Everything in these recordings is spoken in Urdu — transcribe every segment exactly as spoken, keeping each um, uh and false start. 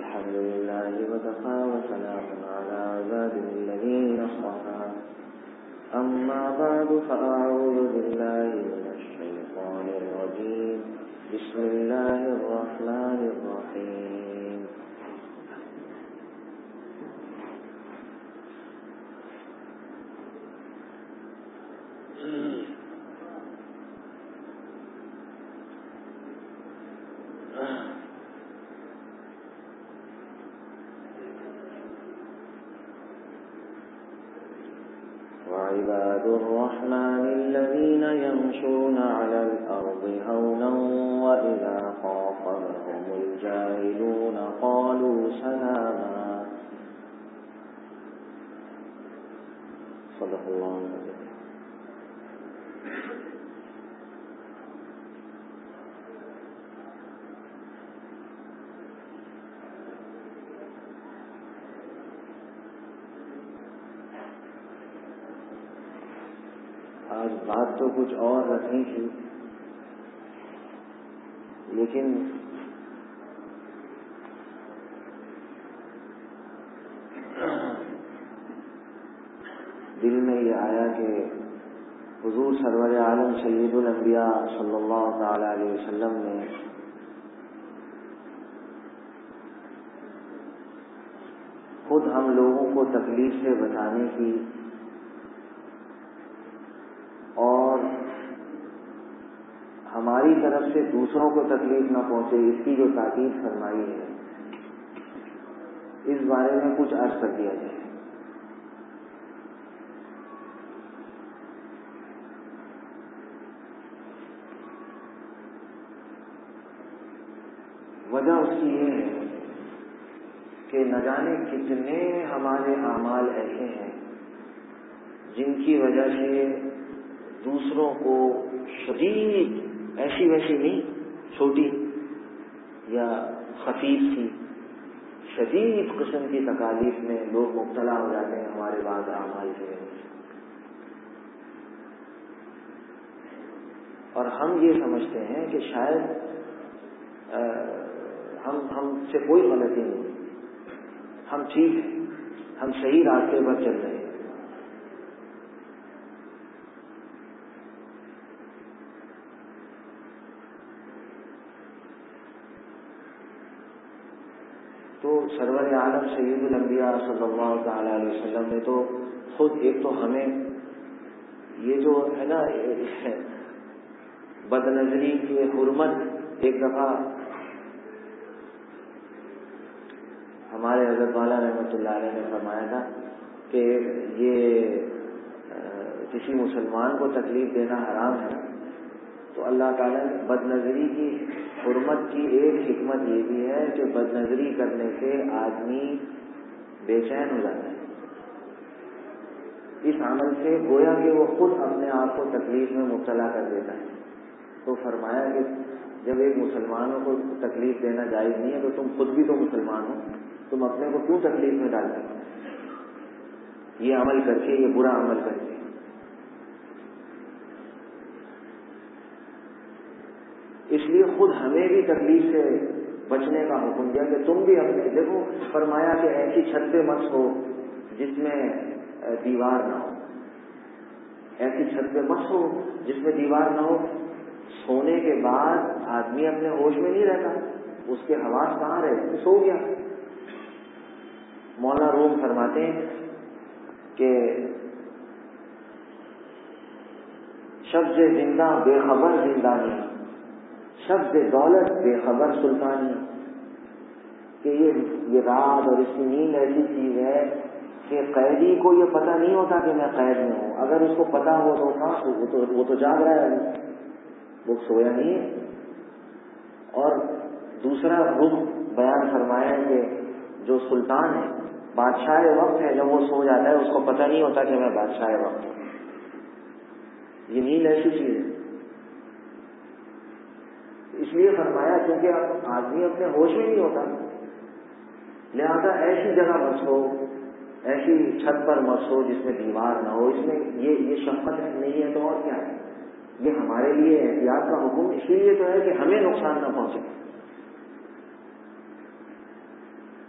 الحمد لله وكفى وسلام على عباده الذين اصطفى أما بعد فأعوذ بالله من الشيطان الرجيم بسم الله الرحمن الرحيم وعباد الرحمن الذين يمشون على الأرض هونا وإذا خاطبهم الجاهلون قالوا سلاما صدق الله العظيم. آج بات تو کچھ اور رکھنی تھی، لیکن دل میں یہ آیا کہ حضور سرور عالم سید الانبیاء صلی اللہ تعالی علیہ وسلم نے خود ہم لوگوں کو تکلیف سے بچانے کی اور ہماری طرف سے دوسروں کو تکلیف نہ پہنچے اس کی جو تاکید فرمائی ہے، اس بارے میں کچھ عرض کر دیا جائے۔ وجہ اس کی یہ ہے کہ نہ جانے کتنے ہمارے اعمال ایسے ہیں جن کی وجہ سے دوسروں کو شدید، ایسی ویسی نہیں، چھوٹی یا خفیف سی شدید قسم کی تکالیف میں لوگ مبتلا ہو جاتے ہیں ہمارے بعض اعمال کی وجہ سے، اور ہم یہ سمجھتے ہیں کہ شاید ہم ہم سے کوئی غلطی نہیں، ہم ٹھیک ہیں، ہم صحیح راستے پر چل رہے ہیں۔ تو سرور عالم سید الانبیاء صلی اللہ تعالی علیہ وسلم نے تو خود ایک تو ہمیں یہ جو ہے نا بد نظری کی حرمت، ایک دفعہ ہمارے حضرت والا رحمۃ اللہ علیہ نے فرمایا تھا کہ یہ کسی مسلمان کو تکلیف دینا حرام ہے، تو اللہ تعالیٰ نے بد نظری کی حرمت کی ایک حکمت یہ بھی ہے کہ بد نظری کرنے سے آدمی بے چین ہو جاتا ہے، اس عمل سے گویا کہ وہ خود اپنے آپ کو تکلیف میں مبتلا کر دیتا ہے۔ تو فرمایا کہ جب ایک مسلمانوں کو تکلیف دینا جائز نہیں ہے تو تم خود بھی تو مسلمان ہو، تم اپنے کو کیوں تکلیف میں ڈالتے ہو یہ عمل کر کے، یہ برا عمل کر کے۔ اس لیے خود ہمیں بھی تکلیف سے بچنے کا حکم دیا کہ تم بھی اپنے، دیکھو فرمایا کہ ایسی چھت پہ مت سو جس میں دیوار نہ ہو، ایسی چھت پہ مت سو جس میں دیوار نہ ہو۔ سونے کے بعد آدمی اپنے ہوش میں نہیں رہتا، اس کے حواس کہاں رہے، سو گیا۔ مولانا روم فرماتے ہیں کہ شبز زندہ بے خبر زندانی، شبز دولت بے خبر سلطانی، کہ یہ یہ رات اور اس کی نیند ایسی چیز ہے کہ قیدی کو یہ پتہ نہیں ہوتا کہ میں قید میں ہوں، اگر اس کو پتہ ہو تو کہاں، وہ تو وہ تو جاگ رہا ہے، وہ سویا نہیں ہے۔ اور دوسرا رخ بیان فرمایا کہ جو سلطان ہے، بادشاہ وقت ہے، جب وہ سو جاتا ہے اس کو پتہ نہیں ہوتا کہ میں بادشاہ وقت ہوں۔ یہ نیند ایسی چیز ہے، اس لیے فرمایا کیونکہ اب آدمی اپنے ہوش میں نہیں ہوتا، لہذا ایسی جگہ مت سو، ایسی چھت پر مت سو جس میں دیوار نہ ہو۔ اس میں یہ یہ شفقت نہیں ہے تو اور کیا ہے، یہ ہمارے لیے احتیاط کا حکم اس لیے تو ہے کہ ہمیں نقصان نہ پہنچے۔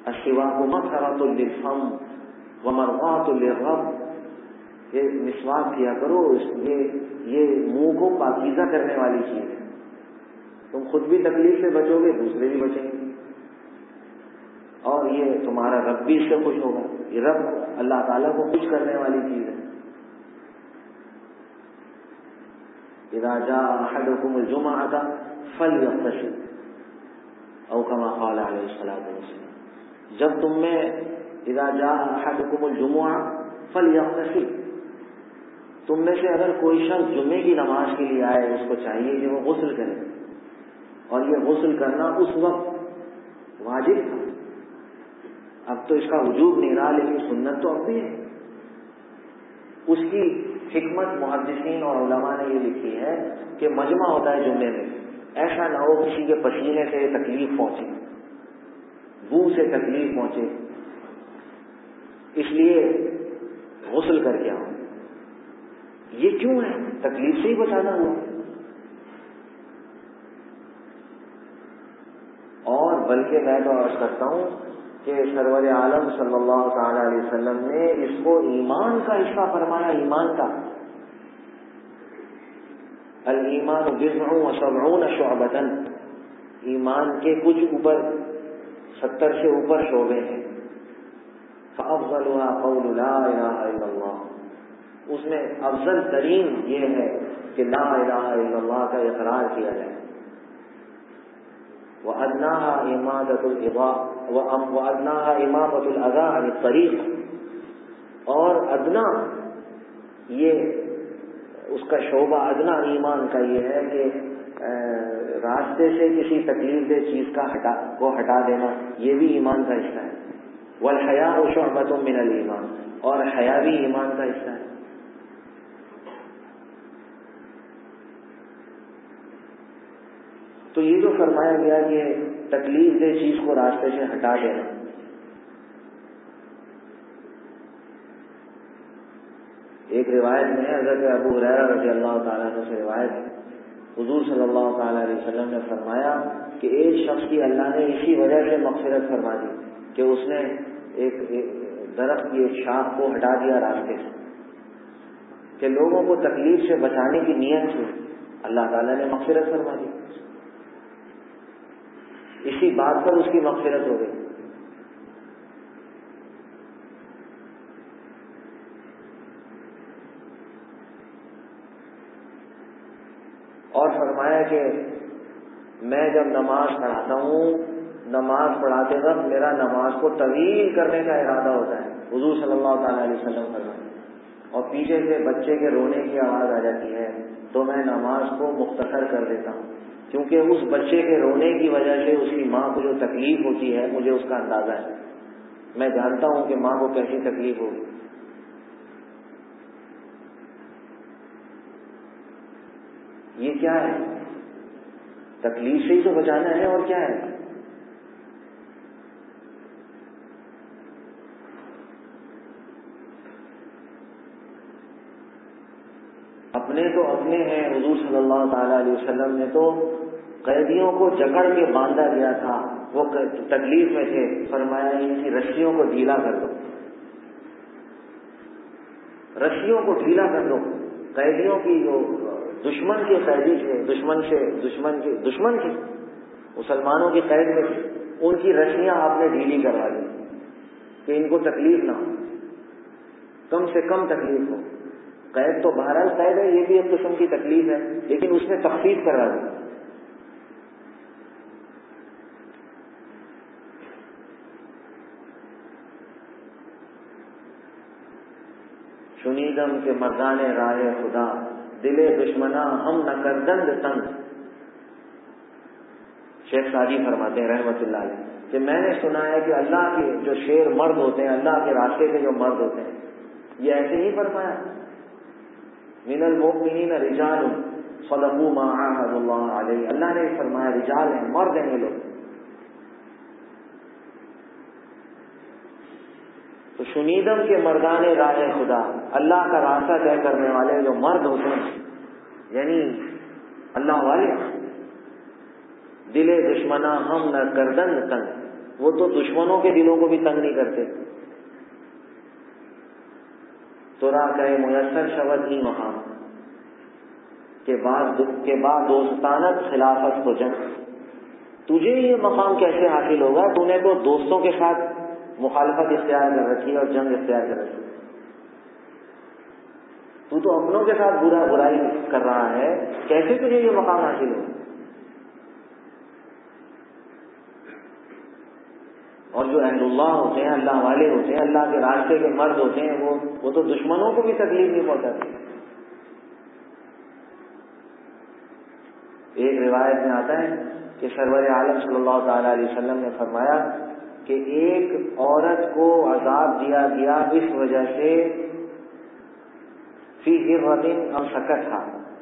السواک مطہرۃ للفم ومرضاۃ للرب، یہ مسواک کیا کرو، یہ یہ منہ کو پاکیزہ کرنے والی چیز ہے، تم خود بھی تکلیف سے بچو گے، دوسرے بھی بچیں گے، اور یہ تمہارا رب بھی اس سے خوش ہوگا۔ یہ رب اللہ تعالیٰ کو خوش کرنے والی چیز ہے۔ اذا جاء احدكم الجمعة فليغتسل او كما قال علیہ الصلوۃ والسلام، جب تم میں اذا جاء احدكم الجمعة فليغتسل، تم میں سے اگر کوئی شخص جمعے کی نماز کے لیے آئے، اس کو چاہیے کہ وہ غسل کرے، اور یہ غسل کرنا اس وقت واجب تھا، اب تو اس کا وجوب نہیں رہا، لیکن سنت تو اب بھی ہے۔ اس کی حکمت محدثین اور علماء نے یہ لکھی ہے کہ مجمع ہوتا ہے جمعے میں، ایسا نہ ہو کسی کے پسینے سے تکلیف پہنچے، بو سے تکلیف پہنچے، اس لیے غسل کر کے آؤ۔ یہ کیوں ہے؟ تکلیف سے ہی بچانا ہوا۔ اور بلکہ میں تو عرض کرتا ہوں کہ سرور عالم صلی اللہ تعالی علیہ وسلم نے اس کو ایمان کا حصہ فرمایا، ایمان کا۔ الایمان بضع و سبعون شعبۃ، ایمان کے کچھ اوپر ستر سے اوپر شعبے ہیں۔ فافضلها قول لا الہ الا اللہ، اس میں افضل ترین یہ ہے کہ لا الہ الا اللہ کا اقرار کیا جائے۔ وَأَدْنَاهَا إِمَاطَةُ الْأَذَىٰ وَأَدْنَاهَا إِمَاطَةُ الْأَذَىٰ عَنِ الطَّرِيقِ، اور ادنا یہ اس کا شعبہ ادنا ایمان کا یہ ہے کہ راستے سے کسی تکلیف دہ چیز کا ہٹا کو ہٹا دینا، یہ بھی ایمان کا حصہ ہے۔ وَالْحَيَاءُ شُعْبَةٌ مِّنَ الْإِيمَانِ، اور حیا بھی ایمان کا حصہ ہے۔ تو یہ جو فرمایا گیا کہ تکلیف دہ چیز کو راستے سے ہٹا دینا، ایک روایت میں حضرت ابو ہریرہ رضی اللہ تعالیٰ عنہ سے روایت ہے، حضور صلی اللہ تعالیٰ علیہ وسلم نے فرمایا کہ ایک شخص کی اللہ نے اسی وجہ سے مغفرت فرما دی کہ اس نے ایک درخت کی ایک شاخ کو ہٹا دیا راستے سے، کہ لوگوں کو تکلیف سے بچانے کی نیت سے اللہ تعالیٰ نے مغفرت فرما دی، اسی بات پر اس کی مغفرت ہو گئی۔ اور فرمایا کہ میں جب نماز پڑھاتا ہوں، نماز پڑھاتے وقت میرا نماز کو طویل کرنے کا ارادہ ہوتا ہے، حضور صلی اللہ تعالیٰ علیہ وسلم فرمایا، اور پیچھے سے بچے کے رونے کی آواز آ جاتی ہے تو میں نماز کو مختصر کر دیتا ہوں، کیونکہ اس بچے کے رونے کی وجہ سے اس کی ماں کو جو تکلیف ہوتی ہے مجھے اس کا اندازہ ہے، میں جانتا ہوں کہ ماں کو کیسی تکلیف ہوگی۔ یہ کیا ہے؟ تکلیف سے ہی تو بچانا ہے، اور کیا ہے؟ اپنے تو اپنے ہیں، حضور صلی اللہ تعالی علیہ وسلم نے تو قیدیوں کو جکڑ کے باندھا گیا تھا، وہ تکلیف میں تھے، فرمایا ان کی رسیوں کو ڈھیلا کر دو، رسیوں کو ڈھیلا کر دو۔ قیدیوں کی جو دشمن کے قیدی تھے، دشمن سے دشمن کے دشمن تھے، مسلمانوں کی قید میں تھے، ان کی رسیاں آپ نے ڈھیلی کروا دی کہ ان کو تکلیف نہ ہو، کم سے کم تکلیف ہو۔ قید تو بہرحال قید ہے، یہ بھی ایک قسم کی تکلیف ہے، لیکن اس نے تخفیف کروا دی۔ شنیدم کے مردان راہ خدا، دل دشمنا ہم نہ کردند تنگ۔ شیخ سعدی فرماتے ہیں رحمۃ اللہ علیہ کہ میں نے سنا ہے کہ اللہ کے جو شیر مرد ہوتے ہیں، اللہ کے راستے کے جو مرد ہوتے ہیں، یہ ایسے ہی فرمایا، من المؤمنین رجال صدقوا ما عاهدوا اللہ علیہ، اللہ نے فرمایا رجال ہیں، مرد ہیں یہ لوگ۔ تو شنیدم کے مردان راہ خدا، اللہ کا راستہ طے کرنے والے جو مرد ہوتے ہیں، یعنی اللہ والے، دل دشمنا ہم نہ کردن تنگ، وہ تو دشمنوں کے دلوں کو بھی تنگ نہیں کرتے. تو را کہے میسر شود ہی مقام کے بعد کے بعد دوستانت خلافت کو جنگ. تجھے یہ مقام کیسے حاصل ہوگا؟ تو نے تو دوستوں کے ساتھ مخالفت اختیار کر رکھی ہے اور جنگ اختیار کر رکھی ہے. تو تو اپنوں کے ساتھ برا برائی کر رہا ہے، کیسے تجھے یہ مقام حاصل ہوگا؟ اور جو اہل اللہ ہوتے ہیں، اللہ والے ہوتے ہیں، اللہ کے راستے کے مرد ہوتے ہیں، وہ وہ تو دشمنوں کو بھی تکلیف نہیں پہنچاتے. ایک روایت میں آتا ہے کہ سرور عالم صلی اللہ تعالی علیہ وسلم نے فرمایا کہ ایک عورت کو عذاب دیا گیا اس وجہ سے فی ہرۃ امسکتھا،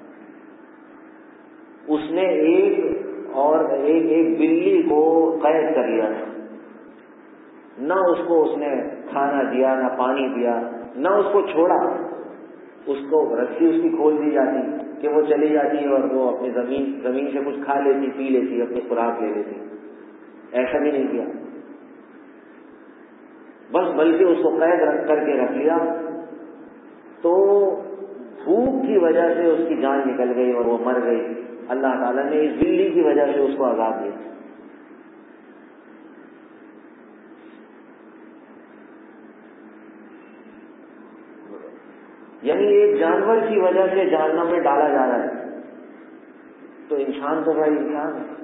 اس نے ایک اور ایک ایک بلی کو قید کر لیا تھا. نہ اس کو اس نے کھانا دیا، نہ پانی دیا، نہ اس کو چھوڑا. اس کو رسی اس کی کھول دی جاتی کہ وہ چلی جاتی اور وہ اپنی زمین زمین سے کچھ کھا لیتی، پی لیتی، اپنی خوراک لے لیتی. ایسا بھی نہیں کیا، بس بلکہ اس کو قید رکھ کر کے رکھ لیا. تو بھوک کی وجہ سے اس کی جان نکل گئی اور وہ مر گئی. اللہ تعالیٰ نے اس بلی کی وجہ سے اس کو عذاب دیا. یعنی ایک جانور کی وجہ سے جہنم میں ڈالا جا رہا ہے، تو انسان تو بھائی انسان ہے.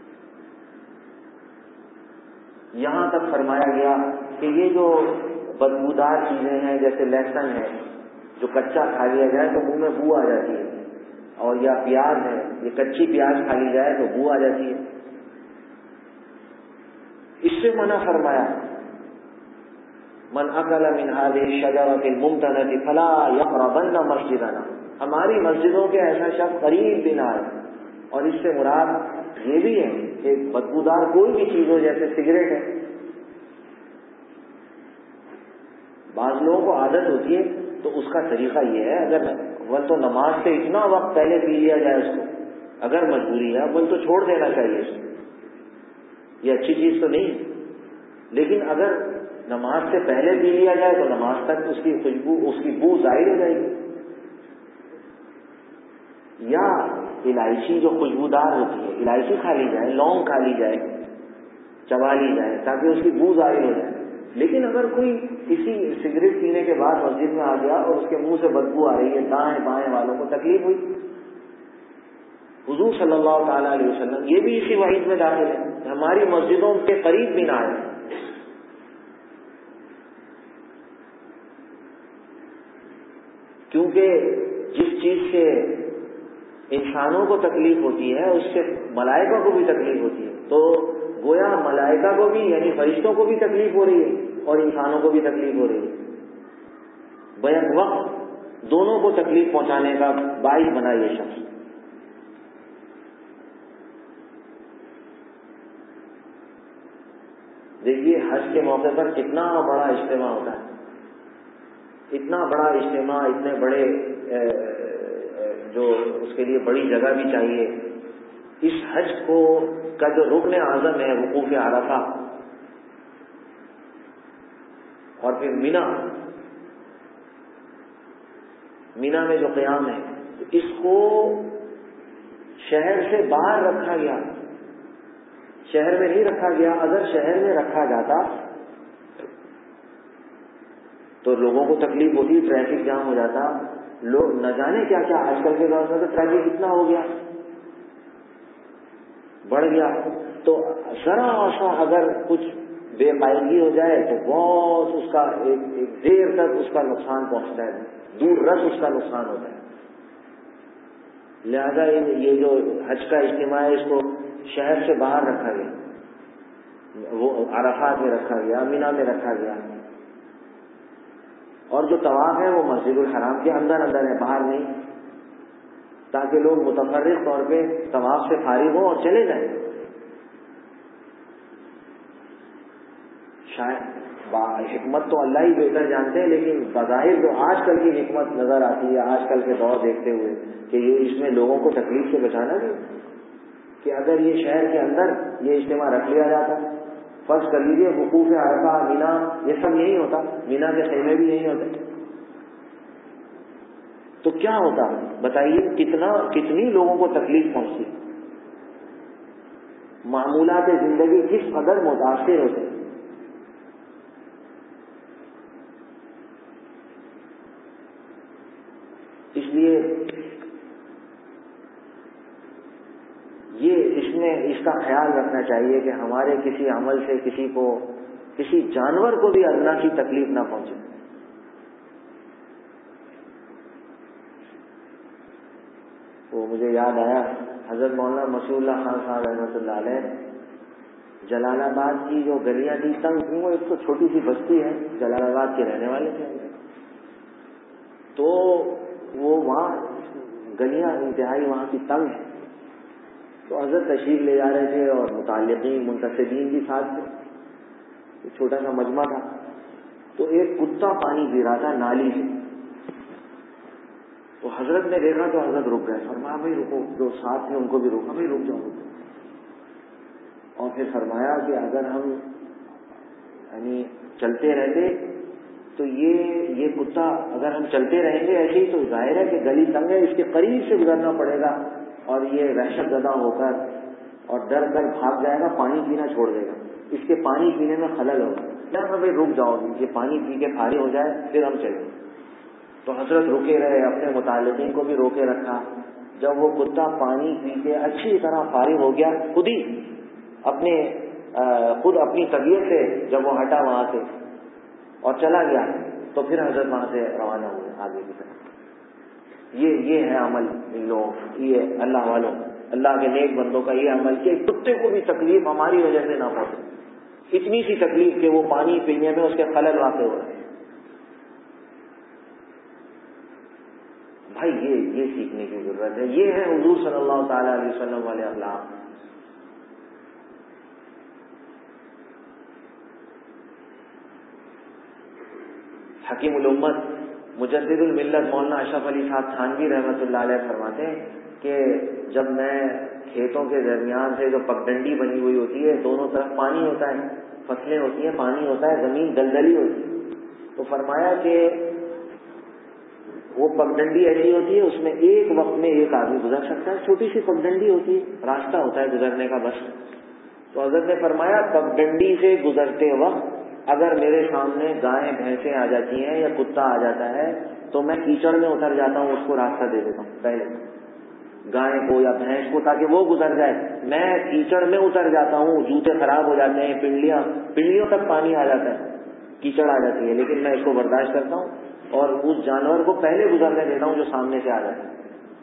یہاں تک فرمایا گیا کہ یہ جو بدبودار چیزیں ہیں جیسے لہسن ہے، جو کچا کھا لیا جائے تو منہ میں بو آ جاتی ہے، اور یا پیاز ہے، یہ کچی پیاز کھا لی جائے تو بو آ جاتی ہے. اس سے منع فرمایا من اکل من هذه الشجرة الممتنة فلا يقربن مسجدنا، ہماری مسجدوں کے ایسا شخص قریب بھی نہ آئے. اور اس سے مراد یہ بھی ہے کہ بدبودار کوئی بھی چیز ہو، جیسے سگریٹ ہے. بعض لوگوں کو عادت ہوتی ہے تو اس کا طریقہ یہ ہے، اگر اول تو نماز سے اتنا وقت پہلے پی لیا جائے اس کو، اگر مجبوری ہے اول تو چھوڑ دینا چاہیے اس کو، یہ اچھی چیز تو نہیں. لیکن اگر نماز سے پہلے پی لیا جائے تو نماز تک اس کی خوشبو، اس کی بو ظاہر ہو جائے گی. یا الائچی جو خوشبودار ہوتی ہے، الائچی کھا لی جائے، لونگ کھا لی جائے، چبا لی جائے تاکہ اس کی بو ظاہر ہو جائے. لیکن اگر کوئی کسی سگریٹ پینے کے بعد مسجد میں آ گیا اور اس کے منہ سے بدبو آ رہی ہے، دائیں بائیں والوں کو تکلیف ہوئی. حضور صلی اللہ تعالی علیہ وسلم یہ بھی اسی وعید میں داخل ہے کہ ہماری مسجدوں کے قریب بھی نہ آئے. کیونکہ جس چیز سے انسانوں کو تکلیف ہوتی ہے اس سے ملائکہ کو بھی تکلیف ہوتی ہے. تو گویا ملائکہ کو بھی، یعنی فرشتوں کو بھی تکلیف ہو رہی ہے اور انسانوں کو بھی تکلیف ہو رہی ہے. بیک وقت دونوں کو تکلیف پہنچانے کا باعث بنا یہ شخص. دیکھیے حج کے موقع پر کتنا بڑا اجتماع ہوتا ہے، اتنا بڑا اجتماع، اتنے بڑے جو اس کے لیے بڑی جگہ بھی چاہیے. اس حج کو کا جو رکن اعظم ہے وقوف عرفہ، اور پھر مینا، مینا میں جو قیام ہے، تو اس کو شہر سے باہر رکھا گیا، شہر میں نہیں رکھا گیا. اگر شہر میں رکھا جاتا تو لوگوں کو تکلیف ہوتی، ٹریفک جام ہو جاتا. لوگ نہ جانے کیا کیا، آج کل کے دور میں تو ٹریفک اتنا ہو گیا، بڑھ گیا. تو ذرا سا اگر کچھ بے قاعدگی ہو جائے تو بہت اس کا ایک, ایک دیر تک اس کا نقصان پہنچتا ہے، دور رس اس کا نقصان ہوتا ہے. لہذا یہ جو حج کا اجتماع ہے اس کو شہر سے باہر رکھا گیا، وہ عرفات میں رکھا گیا، مینا میں رکھا گیا. اور جو طواف ہے وہ مسجد الحرام کے اندر اندر ہے، باہر نہیں، تاکہ لوگ متفرق طور پہ طواف سے فارغ ہوں اور چلے جائیں. شاید حکمت تو اللہ ہی بہتر جانتے ہیں، لیکن بظاہر جو آج کل کی حکمت نظر آتی ہے، آج کل کے دور دیکھتے ہوئے، کہ یہ اس میں لوگوں کو تکلیف سے بچانا بھی، کہ اگر یہ شہر کے اندر یہ اجتماع رکھ لیا جاتا فرض کر لیجیے وقوف عرفہ، مینا، یہ سب یہی ہوتا، مینا کے خیمے بھی یہی ہوتے، تو کیا ہوتا بتائیے؟ کتنا کتنی لوگوں کو تکلیف پہنچتی، معمولات زندگی کس قدر متاثر ہوتے. اس لیے یہ اس میں اس کا خیال رکھنا چاہیے کہ ہمارے کسی عمل سے کسی کو، کسی جانور کو بھی اللہ کی تکلیف نہ پہنچے. وہ مجھے یاد آیا حضرت مولانا مسیح اللہ خان صاحب رحمۃ اللہ علیہ، جلال آباد کی جو گلیاں تھی تنگ تھیں، وہ ایک تو چھوٹی سی بستی ہے، جلال آباد کے رہنے والے تھے، تو وہ وہاں گلیاں انتہائی وہاں کی تنگ ہیں. تو حضرت تشریف لے جا رہے تھے اور متعلقین منتصبین بھی ساتھ تھے، ایک چھوٹا سا مجمع تھا. تو ایک کتا پانی پی رہا تھا نالی سے، تو حضرت نے دیکھا تو حضرت رک گئے، فرمایا بھائی رکو، جو ساتھ تھے ان کو بھی روکا، بھائی رک جاؤ. اور پھر فرمایا کہ اگر ہم یعنی چلتے رہتے تو یہ یہ کتا اگر ہم چلتے رہیں گے ایسے ہی تو ظاہر ہے کہ گلی تنگ ہے، اس کے قریب سے گزرنا پڑے گا اور یہ وحشت زدہ ہو کر اور ڈر کر بھاگ جائے گا، پانی پینا چھوڑ دے گا، اس کے پانی پینے میں خلل ہوگا. کیا بھائی رک جاؤ، یہ پانی پی کے فارغ ہو جائے پھر ہم چلیں. تو حضرت رکے رہے، اپنے متعلقین کو بھی روکے رکھا. جب وہ کتا پانی پی کے اچھی طرح فارغ ہو گیا، خود ہی اپنے خود اپنی طبیعت سے جب وہ ہٹا وہاں سے اور چلا گیا، تو پھر حضرت وہاں سے روانہ ہوئے آگے کی طرف. یہ یہ ہے عمل ان لوگوں، یہ اللہ والوں، اللہ کے نیک بندوں کا یہ عمل کہ کتے کو بھی تکلیف ہماری وجہ سے نہ پہنچے، اتنی سی تکلیف کہ وہ پانی پینے میں اس کے خلل واقع ہو رہا ہے. بھائی یہ یہ سیکھنے کی ضرورت ہے. یہ ہے حضور صلی اللہ تعالی علیہ وسلم والے اخلاق. حکیم الامت مجدد الملت مولانا اشرف علی صاحب تھانوی رحمۃ اللہ علیہ فرماتے ہیں کہ جب میں کھیتوں کے درمیان سے جو پگڈنڈی بنی ہوئی ہوتی ہے، دونوں طرف پانی ہوتا ہے، فصلیں ہوتی ہیں، پانی ہوتا ہے، زمین دلدلی ہوتی ہے، تو فرمایا کہ وہ پگڈنڈی ایسی ہوتی ہے اس میں ایک وقت میں ایک آدمی گزر سکتا ہے، چھوٹی سی پگڈنڈی ہوتی ہے، راستہ ہوتا ہے گزرنے کا بس. تو حضرت نے فرمایا پگڈنڈی سے گزرتے وقت اگر میرے سامنے گائیں بھینسیں آ جاتی ہیں یا کتا آ جاتا ہے تو میں کیچڑ میں اتر جاتا ہوں، اس کو راستہ دے دیتا ہوں پہلے، گائے کو یا بھینس کو، تاکہ وہ گزر جائے. میں کیچڑ میں اتر جاتا ہوں، جوتے خراب ہو جاتے ہیں، پنڈلیاں پنڈلیوں تک پانی آ جاتا ہے، کیچڑ آ جاتی ہے، لیکن میں اس کو برداشت کرتا ہوں اور اس جانور کو پہلے گزرنے دیتا ہوں جو سامنے سے آ جاتا ہے.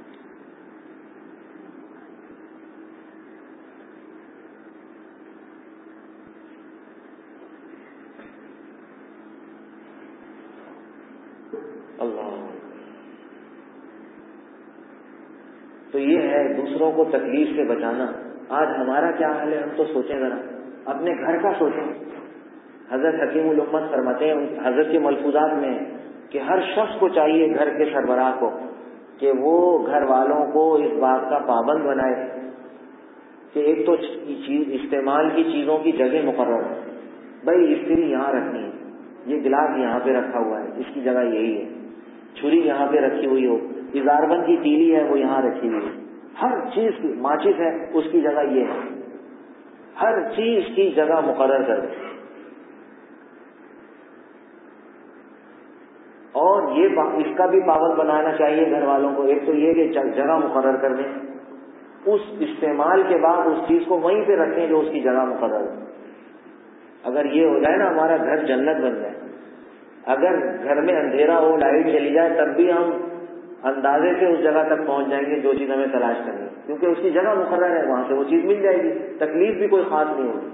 اللہ. تو یہ ہے دوسروں کو تکلیف سے بچانا. آج ہمارا کیا حال ہے ہم تو سوچیں ذرا، اپنے گھر کا سوچیں. حضرت حکیم الامت فرماتے ہیں حضرت کے ملفوظات میں کہ ہر شخص کو چاہیے گھر کے سربراہ کو کہ وہ گھر والوں کو اس بات کا پابند بنائے کہ ایک تو چیز استعمال کی چیزوں کی جگہ مقرر ہے. بھائی استری یہاں رکھنی ہے، یہ گلاس یہاں پہ رکھا ہوا ہے، اس کی جگہ یہی ہے، چھری یہاں پہ رکھی ہوئی ہو، ازاربند کی تیلی ہے وہ یہاں رکھی ہوئی ہے، ہر چیز کی ماچس ہے اس کی جگہ یہ ہے، ہر چیز کی جگہ مقرر کر دیں. اور یہ اس کا بھی پابند بنانا چاہیے گھر والوں کو. ایک تو یہ کہ جگہ مقرر کر دیں، اس استعمال کے بعد اس چیز کو وہیں پہ رکھیں جو اس کی جگہ مقرر ہے. اگر یہ ہو جائے نا ہمارا گھر جنت بن جائے. اگر گھر میں اندھیرا ہو، لائٹ چلی جائے، تب بھی ہم اندازے سے اس جگہ تک پہنچ جائیں گے جو چیز ہمیں تلاش کرنی ہے، کیونکہ اس کی جگہ مقرر ہے، وہاں سے وہ چیز مل جائے گی، تکلیف بھی کوئی خاص نہیں ہوگی.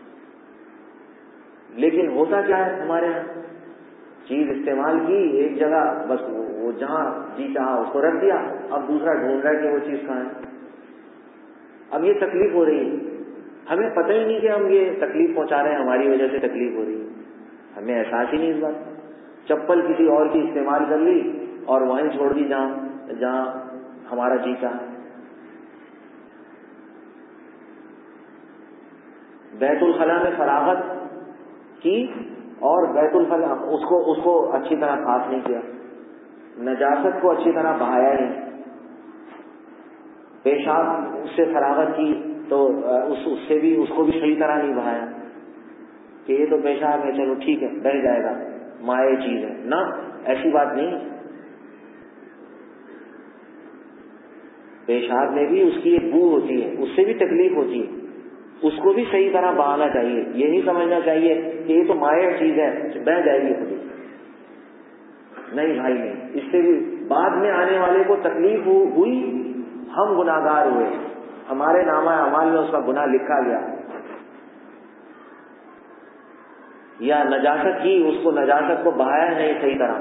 لیکن ہوتا کیا ہے ہمارے یہاں، چیز استعمال کی ایک جگہ بس وہ جہاں جی چاہا اس کو رکھ دیا، اب دوسرا ڈھونڈ رہا ہے کہ وہ چیز کہاں ہے. اب یہ تکلیف ہو رہی ہے، ہمیں پتہ ہی نہیں کہ ہم یہ تکلیف پہنچا رہے ہیں، ہماری وجہ سے تکلیف ہو رہی ہے، ہمیں احساس ہی نہیں اس بات. چپل کسی اور کی استعمال کر لی اور وہیں چھوڑ دی جہاں جہاں ہمارا جی چاہا. بیت الخلاء میں فراغت کی اور بیت الخلاء اس کو اس کو اچھی طرح صاف نہیں کیا، نجاست کو اچھی طرح بہایا نہیں، پیشاب سے فراغت کی تو اس اس سے بھی اس کو بھی صحیح طرح نہیں بہایا کہ یہ تو پیشاب ہے چلو ٹھیک ہے بہ جائے گا، مائع چیز ہے، نہ ایسی بات نہیں۔ پیشاب میں بھی اس کی ایک بو ہوتی ہے، اس سے بھی تکلیف ہوتی ہے، اس کو بھی صحیح طرح بہانا چاہیے، یہ نہیں سمجھنا چاہیے کہ یہ تو مائع چیز ہے بہ جائے گی خود ہی، نہیں بھائی نہیں، اس سے بھی بعد میں آنے والے کو تکلیف ہوئی، ہم گناہگار ہوئے، ہمارے نامہ اعمال میں اس کا گناہ لکھا گیا، یا نجاست کی اس کو نجاست کو بہایا نہیں صحیح طرح،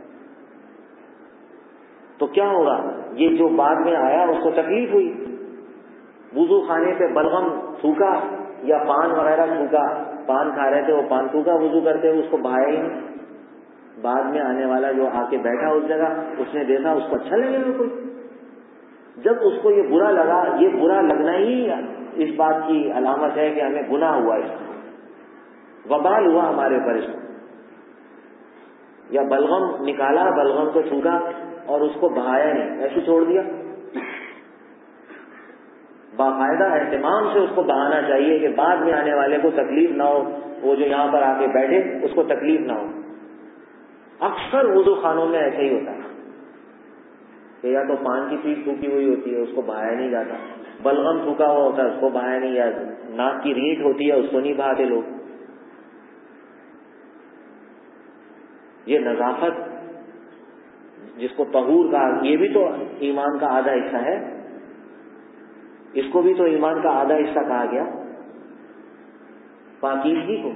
تو کیا ہوگا؟ یہ جو بعد میں آیا اس کو تکلیف ہوئی، وضو خانے پہ بلغم تھوکا یا پان وغیرہ تھوکا، پان کھا رہے تھے وہ پان تھوکا وضو کرتے ہوئے، اس کو بہایا ہی نہیں، بعد میں آنے والا جو آ کے بیٹھا اس جگہ اس نے دیکھا اس کو اچھا لگے گا کوئی، جب اس کو یہ برا لگا، یہ برا لگنا ہی اس بات کی علامت ہے کہ ہمیں گناہ ہوا، اس کا وبال ہوا ہمارے اوپر اس کو، یا بلغم نکالا، بلغم کو چھوٹا اور اس کو بہایا نہیں، ایسے چھوڑ دیا، باقاعدہ اہتمام سے اس کو بہانا چاہیے کہ بعد میں آنے والے کو تکلیف نہ ہو، وہ جو یہاں پر آ کے بیٹھے اس کو تکلیف نہ ہو۔ اکثر وضو خانوں میں ایسے ہی ہوتا ہے کہ یا تو پان کی پیپ تھوکی ہوئی ہوتی ہے اس کو بہایا نہیں جاتا، بلغم تھوکا ہوا ہوتا ہے اس کو بہایا نہیں جاتا، ناک کی ریٹ ہوتی ہے اس کو نہیں بہاتے لوگ۔ یہ نظافت جس کو طہور کہا، یہ بھی تو ایمان کا آدھا حصہ ہے، اس کو بھی تو ایمان کا آدھا حصہ کہا گیا، پاکیزگی کو۔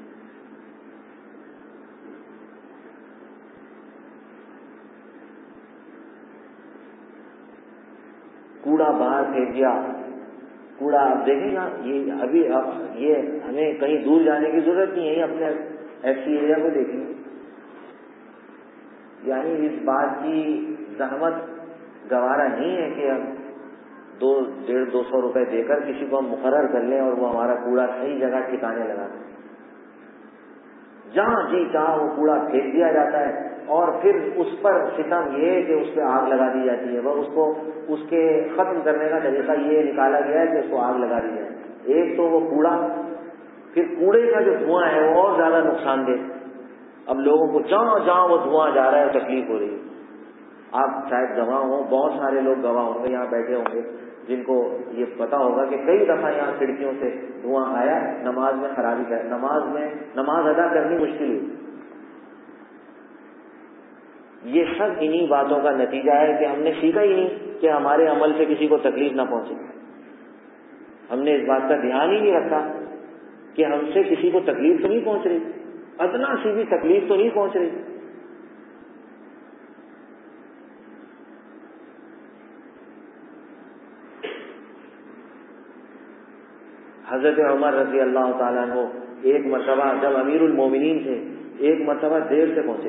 کوڑا باہر پھینک دیا، کوڑا آپ دیکھیں گا، یہ ابھی یہ ہمیں کہیں دور جانے کی ضرورت نہیں ہے، اپنے ایسی ایریا کو دیکھیں گے، یعنی اس بات کی زحمت گوارا نہیں ہے کہ ہم دو ڈیڑھ دو سو روپے دے کر کسی کو ہم مقرر کر لیں اور وہ ہمارا کوڑا صحیح جگہ ٹھکانے لگا دیں، جہاں جی جہاں وہ کوڑا پھینک دیا جاتا ہے، اور پھر اس پر ستم یہ ہے کہ اس پہ آگ لگا دی جاتی ہے، وہ اس کو اس کے ختم کرنے کا طریقہ یہ نکالا گیا ہے کہ اس کو آگ لگا دی جائے، ایک تو وہ کوڑا، پھر کوڑے کا جو دھواں ہے وہ اور زیادہ نقصان دہ، اب لوگوں کو جہاں جہاں وہ دھواں جا رہا ہے تکلیف ہو رہی ہے۔ آپ شاید گواہ ہوں، بہت سارے لوگ گواہ ہوں گے یہاں بیٹھے ہوں گے جن کو یہ پتا ہوگا کہ کئی دفعہ یہاں کھڑکیوں سے دھواں آیا، نماز میں خرابی کا، نماز میں نماز ادا کرنی مشکل ہوئی۔ یہ سب انہی باتوں کا نتیجہ ہے کہ ہم نے سیکھا ہی نہیں کہ ہمارے عمل سے کسی کو تکلیف نہ پہنچے، ہم نے اس بات کا دھیان ہی نہیں رکھا کہ ہم سے کسی کو تکلیف تو نہیں پہنچ رہی، ادنا سی بھی تکلیف تو نہیں پہنچ رہی۔ حضرت عمر رضی اللہ تعالیٰ عنہ ایک مرتبہ جب امیر المومنین تھے، ایک مرتبہ دیر سے پہنچے،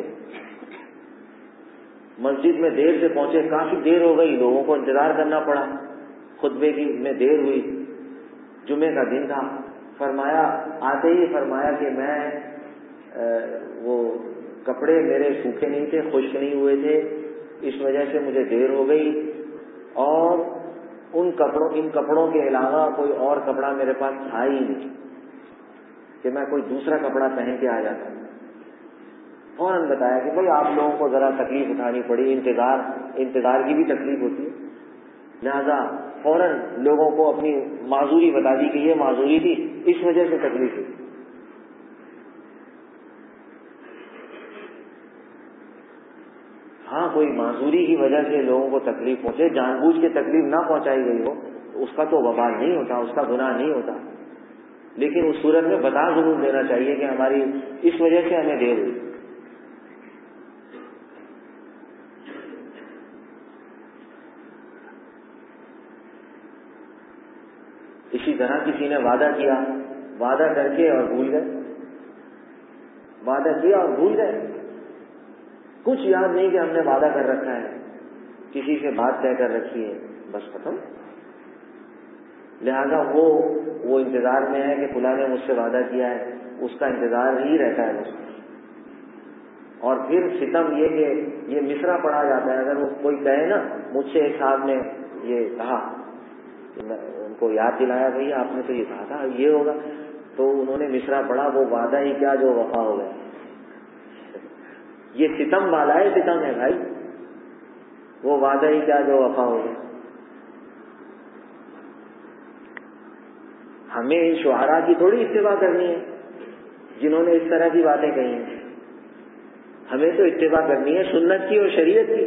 مسجد میں دیر سے پہنچے، کافی دیر ہو گئی، لوگوں کو انتظار کرنا پڑا، خطبے کی میں دیر ہوئی، جمعے کا دن تھا، فرمایا آتے ہی فرمایا کہ میں وہ کپڑے میرے سوکھے نہیں تھے، خشک نہیں ہوئے تھے، اس وجہ سے مجھے دیر ہو گئی، اور ان کپڑوں ان کپڑوں کے علاوہ کوئی اور کپڑا میرے پاس تھا ہی نہیں کہ میں کوئی دوسرا کپڑا پہن کے آ جاتا۔ فوراً بتایا کہ بھائی آپ لوگوں کو ذرا تکلیف اٹھانی پڑی، انتظار انتظار کی بھی تکلیف ہوتی ہے، لہذا فوراً لوگوں کو اپنی معذوری بتا دی کہ یہ معذوری تھی، اس وجہ سے تکلیف ہوئی۔ ہاں کوئی معذوری کی وجہ سے لوگوں کو تکلیف پہنچے، جان بوجھ کے تکلیف نہ پہنچائی گئی ہو، اس کا تو وبال نہیں ہوتا، اس کا گناہ نہیں ہوتا، لیکن اس صورت میں بتا ضرور دینا چاہیے کہ ہماری اس وجہ سے ہمیں دیر ہوئی۔ اسی طرح کسی نے وعدہ کیا، وعدہ کر کے اور بھول گئے، وعدہ کیا اور بھول گئے، کچھ یاد نہیں کہ ہم نے وعدہ کر رکھا ہے، کسی سے بات طے کر رکھی ہے، بس ختم۔ لہذا وہ وہ انتظار میں ہے کہ فلاں نے مجھ سے وعدہ کیا ہے، اس کا انتظار ہی رہتا ہے اس. اور پھر ستم یہ کہ یہ مصرع پڑھا جاتا ہے. اگر وہ کوئی کہے نا، مجھ سے ایک صاحب نے یہ کہا، ان کو یاد دلایا بھائی آپ نے تو یہ کہا تھا یہ ہوگا، تو انہوں نے مصرع پڑھا، وہ وعدہ ہی کیا جو وفا ہو گئے. یہ ستم والا ہے، ستم ہے بھائی، وہ وعدہ ہی کیا جو وفا ہو گئے. ہمیں ان شعراء کی تھوڑی اتباع کرنی ہے جنہوں نے اس طرح کی باتیں کہی ہیں. ہمیں تو اتباع کرنی ہے سنت کی اور شریعت کی.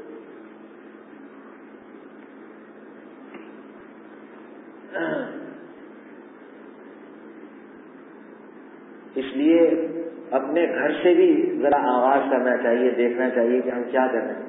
اس لیے اپنے گھر سے بھی ذرا آغاز کرنا چاہیے، دیکھنا چاہیے کہ ہم کیا کر رہے ہیں.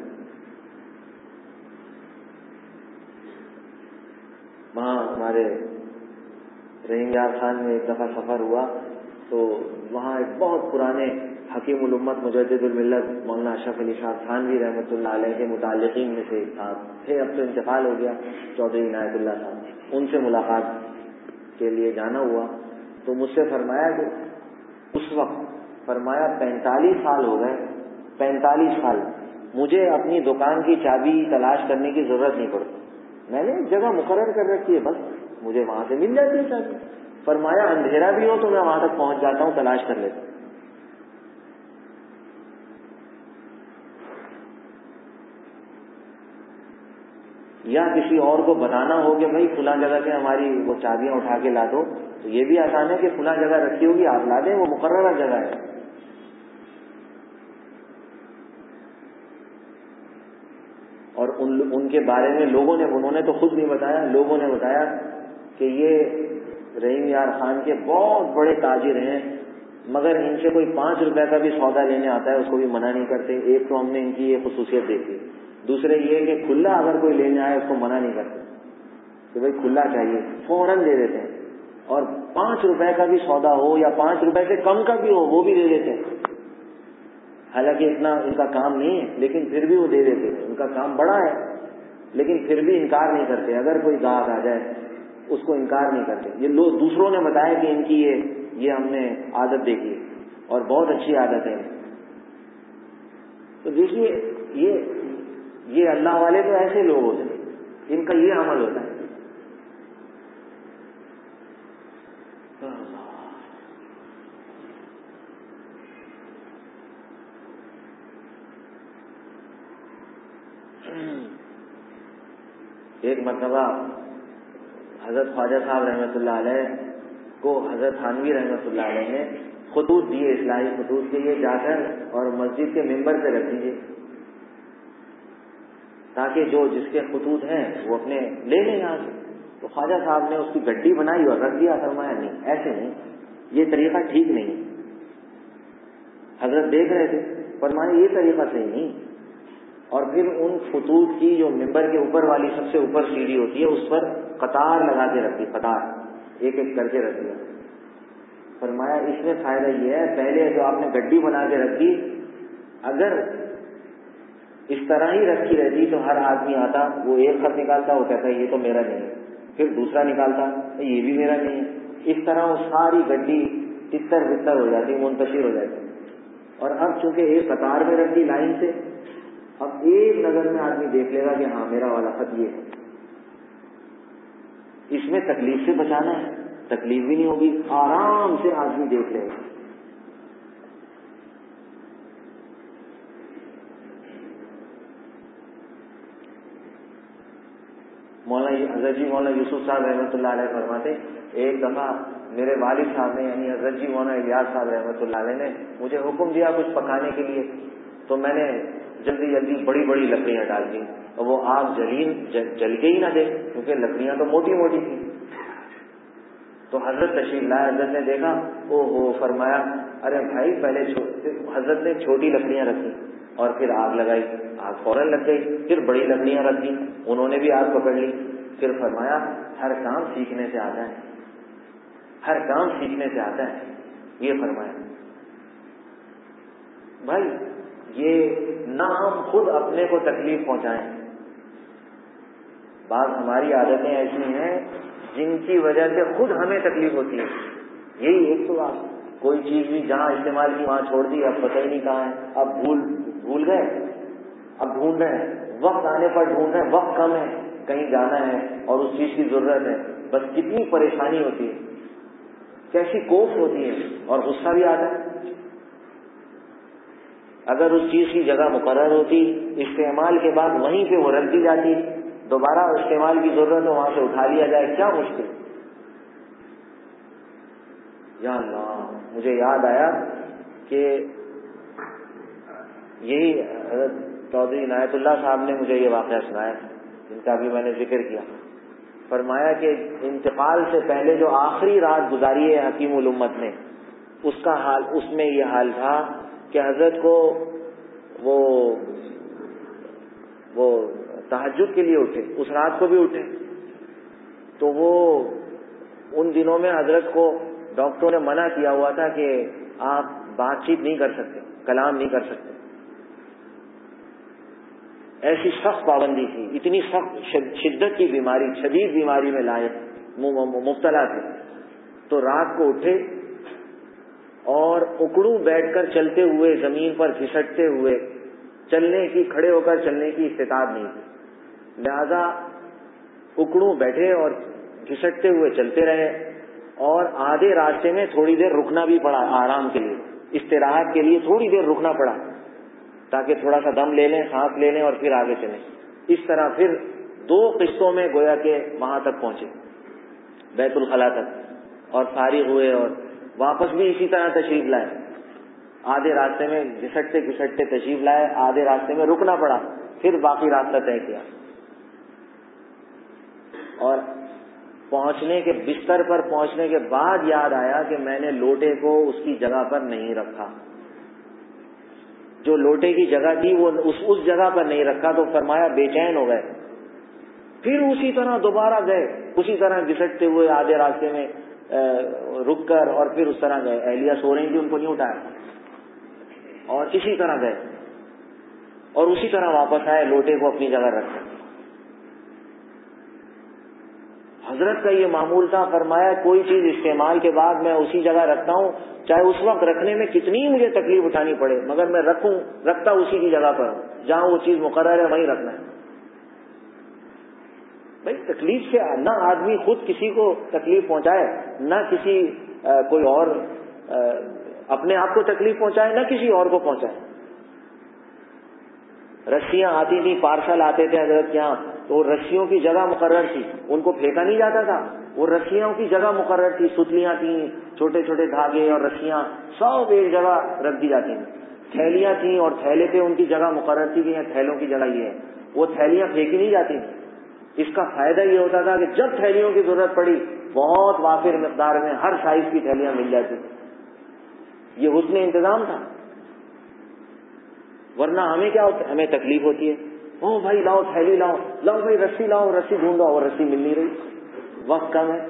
وہاں ہمارے رحیم یار خان میں ایک دفعہ سفر ہوا تو وہاں ایک بہت پرانے حکیم الامت مجدد الملت مولانا اشرف علی شاہ تھانوی رحمۃ اللہ علیہ کے متعلقین میں سے تھے. اب تو انتقال ہو گیا، چودھری عنایت اللہ صاحب. ان سے ملاقات کے لیے جانا ہوا تو مجھ سے فرمایا کہ اس وقت فرمایا پینتالیس سال ہو گئے، پینتالیس سال مجھے اپنی دکان کی چابی تلاش کرنے کی ضرورت نہیں پڑتی. میں نے ایک جگہ مقرر کر رکھی ہے، بس مجھے وہاں سے مل جاتی ہے چابی. فرمایا اندھیرا بھی ہو تو میں وہاں تک پہنچ جاتا ہوں، تلاش کر لیتا ہوں. یا کسی اور کو بتانا ہو کہ بھائی فلاں جگہ سے ہماری وہ چابیاں اٹھا کے لا دو، تو یہ بھی آسان ہے کہ فلاں جگہ رکھی ہوگی آپ لا دیں، وہ مقررہ جگہ ہے. اور ان ان کے بارے میں لوگوں نے، انہوں نے تو خود نہیں بتایا، لوگوں نے بتایا کہ یہ رحیم یار خان کے بہت بڑے تاجر ہیں، مگر ان سے کوئی پانچ روپے کا بھی سودا لینے آتا ہے اس کو بھی منع نہیں کرتے. ایک تو ہم نے ان کی یہ خصوصیت دیکھی. دوسرے یہ کہ کھلا اگر کوئی لینے آئے اس کو منع نہیں کرتے کہ بھائی کھلا چاہیے، فوراً دے دیتے ہیں. اور پانچ روپے کا بھی سودا ہو یا پانچ روپے سے کم کا بھی ہو وہ بھی دے دیتے ہیں. حالانکہ اتنا ان کا کام نہیں ہے لیکن پھر بھی وہ دے دیتے ہیں. ان کا کام بڑا ہے لیکن پھر بھی انکار نہیں کرتے. اگر کوئی گاہک آ جائے اس کو انکار نہیں کرتے. یہ لوگ دوسروں نے بتایا کہ ان کی یہ یہ ہم نے عادت دیکھی ہے اور بہت اچھی عادت ہے. تو دیکھیے یہ یہ اللہ والے تو ایسے لوگ ہوتے ہیں، ان کا یہ عمل ہوتا ہے. ایک مرتبہ حضرت خواجہ صاحب رحمۃ اللہ علیہ کو حضرت تھانوی رحمۃ اللہ علیہ نے خطوط دیے، اصلاحی خطوط کے یہ جا کر اور مسجد کے ممبر پہ رکھ دیجیے تاکہ جو جس کے خطوط ہیں وہ اپنے لے لیں یہاں سے. تو خواجہ صاحب نے اس کی گڈی بنائی اور رکھ دیا. فرمایا نہیں، ایسے نہیں، یہ طریقہ ٹھیک نہیں. حضرت دیکھ رہے تھے، فرمایا یہ طریقہ صحیح نہیں. اور پھر ان خطوط کی جو ممبر کے اوپر والی سب سے اوپر سیڑھی ہوتی ہے اس پر قطار لگا کے رکھ دی، قطار ایک ایک کر کے رکھ دیا. فرمایا اس میں فائدہ یہ ہے، پہلے جو آپ نے گڈی بنا کے رکھی اگر اس طرح ہی رکھی رہتی تو ہر آدمی آتا، وہ ایک خط نکالتا، وہ کہتا ہے یہ تو میرا نہیں ہے، پھر دوسرا نکالتا یہ بھی میرا نہیں ہے. اس طرح وہ ساری گڈی تتر بتر ہو جاتی، منتشر ہو جاتی. اور اب چونکہ ایک قطار میں رکھ دی لائن سے، اب ایک نظر میں آدمی دیکھ لے گا کہ ہاں میرا والا خط یہ ہے. اس میں تکلیف سے بچانا ہے، تکلیف بھی نہیں ہوگی، آرام سے آدمی دیکھ لے گا. مولانا حضرت جی مولانا یوسف صاحب رحمۃ اللہ علیہ فرماتے، ایک دفعہ میرے والد صاحب نے یعنی حضرت جی مولانا الیاس صاحب رحمۃ اللہ علیہ نے مجھے حکم دیا کچھ پکانے کے لیے. تو میں نے جلدی جلدی بڑی بڑی لکڑیاں ڈال دی اور وہ آگ جلین جل کے ہی نہ دے کیونکہ لکڑیاں تو موٹی موٹی تھی. تو حضرت تشریف لائے، حضرت نے دیکھا، او ہو، فرمایا ارے بھائی پہلے حضرت نے چھوٹی لکڑیاں رکھی اور پھر آگ لگائی، آگ فوراً لگ گئی. پھر بڑی لکڑیاں رکھی، انہوں نے بھی آگ پکڑ لی. پھر فرمایا ہر کام سیکھنے سے آتا ہے، ہر کام سیکھنے سے آتا ہے. یہ فرمایا بھائی یہ نہ ہم خود اپنے کو تکلیف پہنچائیں. بعض ہماری عادتیں ایسی ہیں جن کی وجہ سے خود ہمیں تکلیف ہوتی ہے. یہی ایک تو آپ کوئی چیز بھی جہاں استعمال کی وہاں چھوڑ دی, اب پتہ ہی نہیں کہاں ہے, اب بھول بھول گئے, اب ڈھونڈ رہے ہیں, وقت آنے پر ڈھونڈ رہے ہیں, وقت کم ہے, کہیں جانا ہے اور اس چیز کی ضرورت ہے, بس کتنی پریشانی ہوتی ہے, کیسی کوف ہوتی ہے اور غصہ بھی آتا ہے. اگر اس چیز کی جگہ مقرر ہوتی, استعمال کے بعد وہیں پہ وہ رکھ دی جاتی, دوبارہ استعمال کی ضرورت ہو وہاں سے اٹھا لیا جائے, کیا مشکل. یا اللہ, مجھے یاد آیا کہ یہی حضرت چودھری عنایت اللہ صاحب نے مجھے یہ واقعہ سنایا جن کا بھی میں نے ذکر کیا. فرمایا کہ انتقال سے پہلے جو آخری رات گزاری ہے حکیم الامت نے, اس کا حال, اس میں یہ حال تھا کہ حضرت کو وہ وہ تہجد کے لیے اٹھے, اس رات کو بھی اٹھے, تو وہ ان دنوں میں حضرت کو ڈاکٹروں نے منع کیا ہوا تھا کہ آپ بات چیت نہیں کر سکتے, کلام نہیں کر سکتے, ایسی سخت پابندی تھی, اتنی سخت شدت کی بیماری, شدید بیماری میں لائق مبتلا تھے. تو رات کو اٹھے اور اکڑوں بیٹھ کر چلتے ہوئے, زمین پر گھسٹتے ہوئے, چلنے کی, کھڑے ہو کر چلنے کی استطاعت نہیں تھی, لہذا اکڑوں بیٹھے اور گھسٹتے ہوئے چلتے رہے, اور آدھے راستے میں تھوڑی دیر رکنا بھی پڑا آرام کے لیے, استراحت کے لیے تھوڑی دیر رکنا پڑا تاکہ تھوڑا سا دم لے لیں, سانس لے لیں اور پھر آگے چلیں. اس طرح پھر دو قسطوں میں گویا کہ وہاں تک پہنچے, بیت الخلا تک, اور فارغ ہوئے اور واپس بھی اسی طرح تشریف لائے. آدھے راستے میں گھسٹتے گھسٹتے تشریف لائے, آدھے راستے میں رکنا پڑا, پھر باقی راستہ طے کیا, اور پہنچنے کے بستر پر پہنچنے کے بعد یاد آیا کہ میں نے لوٹے کو اس کی جگہ پر نہیں رکھا. جو لوٹے کی جگہ تھی وہ اس اس جگہ پر نہیں رکھا, تو فرمایا بے چین ہو گئے. پھر اسی طرح دوبارہ گئے, اسی طرح گھسٹتے ہوئے آدھے راستے میں رک کر, اور پھر اس طرح گئے. اہلیہ سو رہی تھی, ان کو نہیں اٹھایا, اور اسی طرح گئے, اور اسی طرح واپس آئے, لوٹے کو اپنی جگہ رکھا. حضرت کا یہ معمول تھا. فرمایا کوئی چیز استعمال کے بعد میں اسی جگہ رکھتا ہوں, چاہے اس وقت رکھنے میں کتنی مجھے تکلیف اٹھانی پڑے, مگر میں رکھوں رکھتا اسی کی جگہ پر, جہاں وہ چیز مقرر ہے وہیں رکھنا ہے. بھائی تکلیف سے نہ آدمی خود کسی کو تکلیف پہنچائے, نہ کسی آ, کوئی اور آ, اپنے آپ کو تکلیف پہنچائے, نہ کسی اور کو پہنچائے. رسیاں آتی تھی, پارسل آتے تھے حضرت کے یہاں, تو رسیوں کی جگہ مقرر تھی, ان کو پھینکا نہیں جاتا تھا, وہ رسیوں کی جگہ مقرر تھی. ستلیاں تھیں, چھوٹے چھوٹے دھاگے اور رسیاں سب ایک جگہ رکھ دی جاتی تھیں. تھیلیاں تھیں اور تھیلے پہ ان کی جگہ مقرر تھی کہ یہ تھیلوں کی جگہ یہ ہے. وہ تھیلیاں پھینکی نہیں جاتی تھیں. اس کا فائدہ یہ ہوتا تھا کہ جب تھیلیوں کی ضرورت پڑی, بہت وافر مقدار میں ہر سائز کی تھیلیاں مل جاتی. یہ حسن انتظام تھا. ورنہ ہمیں کیا ہوتا ہے, ہمیں تکلیف ہوتی ہے, او بھائی لاؤ تھیلی لاؤ, لاؤ بھائی رسی لاؤ, رسی ڈھونڈو, اور رسی مل نہیں رہی, وقت کم ہے.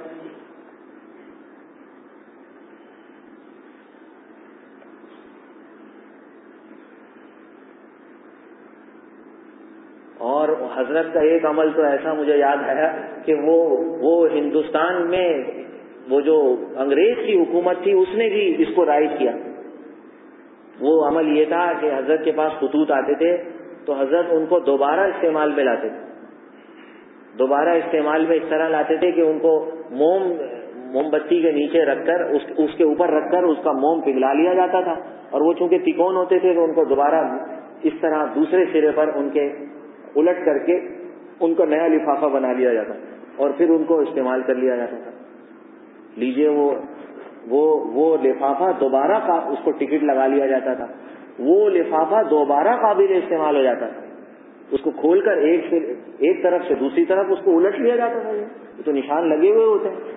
اور حضرت کا ایک عمل تو ایسا مجھے یاد آیا کہ وہ وہ ہندوستان میں وہ جو انگریز کی حکومت تھی اس نے بھی اس کو رائج کیا. وہ عمل یہ تھا کہ حضرت کے پاس خطوط آتے تھے تو حضرت ان کو دوبارہ استعمال میں لاتے تھے. دوبارہ استعمال میں اس طرح لاتے تھے کہ ان کو موم موم بتی کے نیچے رکھ کر اس, اس کے اوپر رکھ کر اس کا موم پگھلا لیا جاتا تھا, اور وہ چونکہ تکون ہوتے تھے تو ان کو دوبارہ اس طرح دوسرے سرے پر ان کے الٹ کر کے ان کو نیا لفافہ بنا لیا جاتا اور پھر ان کو استعمال کر لیا جاتا تھا. لیجئے وہ وہ وہ لفافہ دوبارہ کا اس کو ٹکٹ لگا لیا جاتا تھا, وہ لفافہ دوبارہ قابل استعمال ہو جاتا تھا. اس کو کھول کر ایک سے ایک طرف سے دوسری طرف اس کو الٹ لیا جاتا تھا. یہ تو نشان لگے ہوئے ہوتے ہیں.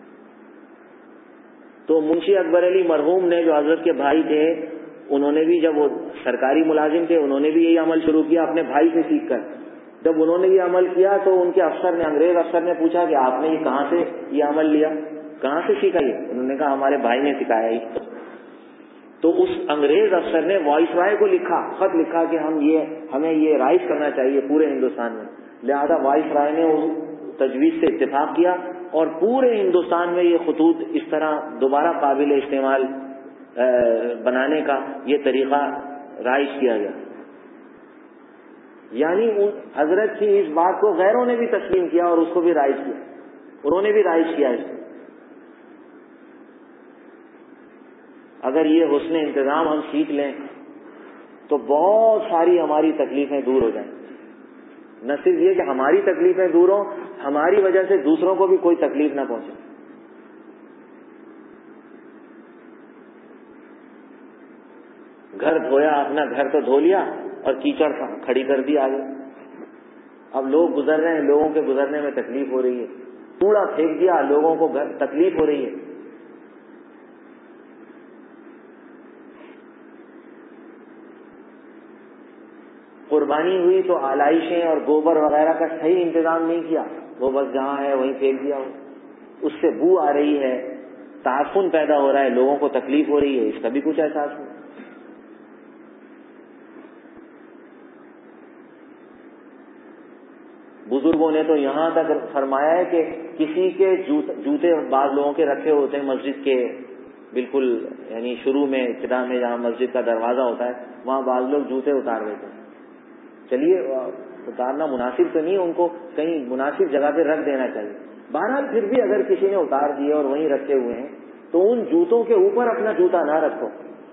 تو منشی اکبر علی مرحوم نے جو حضرت کے بھائی تھے, انہوں نے بھی جب وہ سرکاری ملازم تھے انہوں نے بھی یہی عمل شروع کیا اپنے بھائی سے سیکھ کر. جب انہوں نے یہ عمل کیا تو ان کے افسر نے, انگریز افسر نے پوچھا کہ آپ نے یہ کہاں سے یہ عمل لیا, کہاں سے سیکھا یہ؟ انہوں نے کہا ہمارے بھائی نے سکھایا ہی. تو اس انگریز افسر نے وائس رائے کو لکھا, خط لکھا کہ ہم یہ ہمیں یہ رائج کرنا چاہیے پورے ہندوستان میں. لہذا وائس رائے نے اس تجویز سے اتفاق کیا اور پورے ہندوستان میں یہ خطوط اس طرح دوبارہ قابل استعمال بنانے کا یہ طریقہ رائج کیا گیا. یعنی حضرت کی اس بات کو غیروں نے بھی تسلیم کیا اور اس کو بھی رائج کیا, انہوں نے بھی رائج کیا اس کو. اگر یہ حسن انتظام ہم سیکھ لیں تو بہت ساری ہماری تکلیفیں دور ہو جائیں. نہ صرف یہ کہ ہماری تکلیفیں دور ہوں, ہماری وجہ سے دوسروں کو بھی کوئی تکلیف نہ پہنچے. گھر دھویا, اپنا گھر تو دھو لیا اور کیچڑ کھڑی کر دی آگے. اب لوگ گزر رہے ہیں, لوگوں کے گزرنے میں تکلیف ہو رہی ہے. کوڑا پھینک دیا, لوگوں کو تکلیف ہو رہی ہے. قربانی ہوئی تو آلائشیں اور گوبر وغیرہ کا صحیح انتظام نہیں کیا, وہ بس جہاں ہے وہیں پھینک دیا. اس سے بو آ رہی ہے, تعفن پیدا ہو رہا ہے, لوگوں کو تکلیف ہو رہی ہے, اس کا بھی کچھ احساس نہیں. بزرگوں نے تو یہاں تک فرمایا ہے کہ کسی کے جوتے بعض لوگوں کے رکھے ہوتے ہیں مسجد کے بالکل, یعنی شروع میں ابتدا میں جہاں مسجد کا دروازہ ہوتا ہے وہاں بعض لوگ جوتے اتار دیتے ہیں. چلیے اتارنا مناسب تو نہیں, ان کو کہیں مناسب جگہ پہ رکھ دینا چاہیے. بہرحال پھر بھی اگر کسی نے اتار دیے اور وہیں رکھے ہوئے ہیں تو ان جوتوں کے اوپر اپنا جوتا نہ رکھو.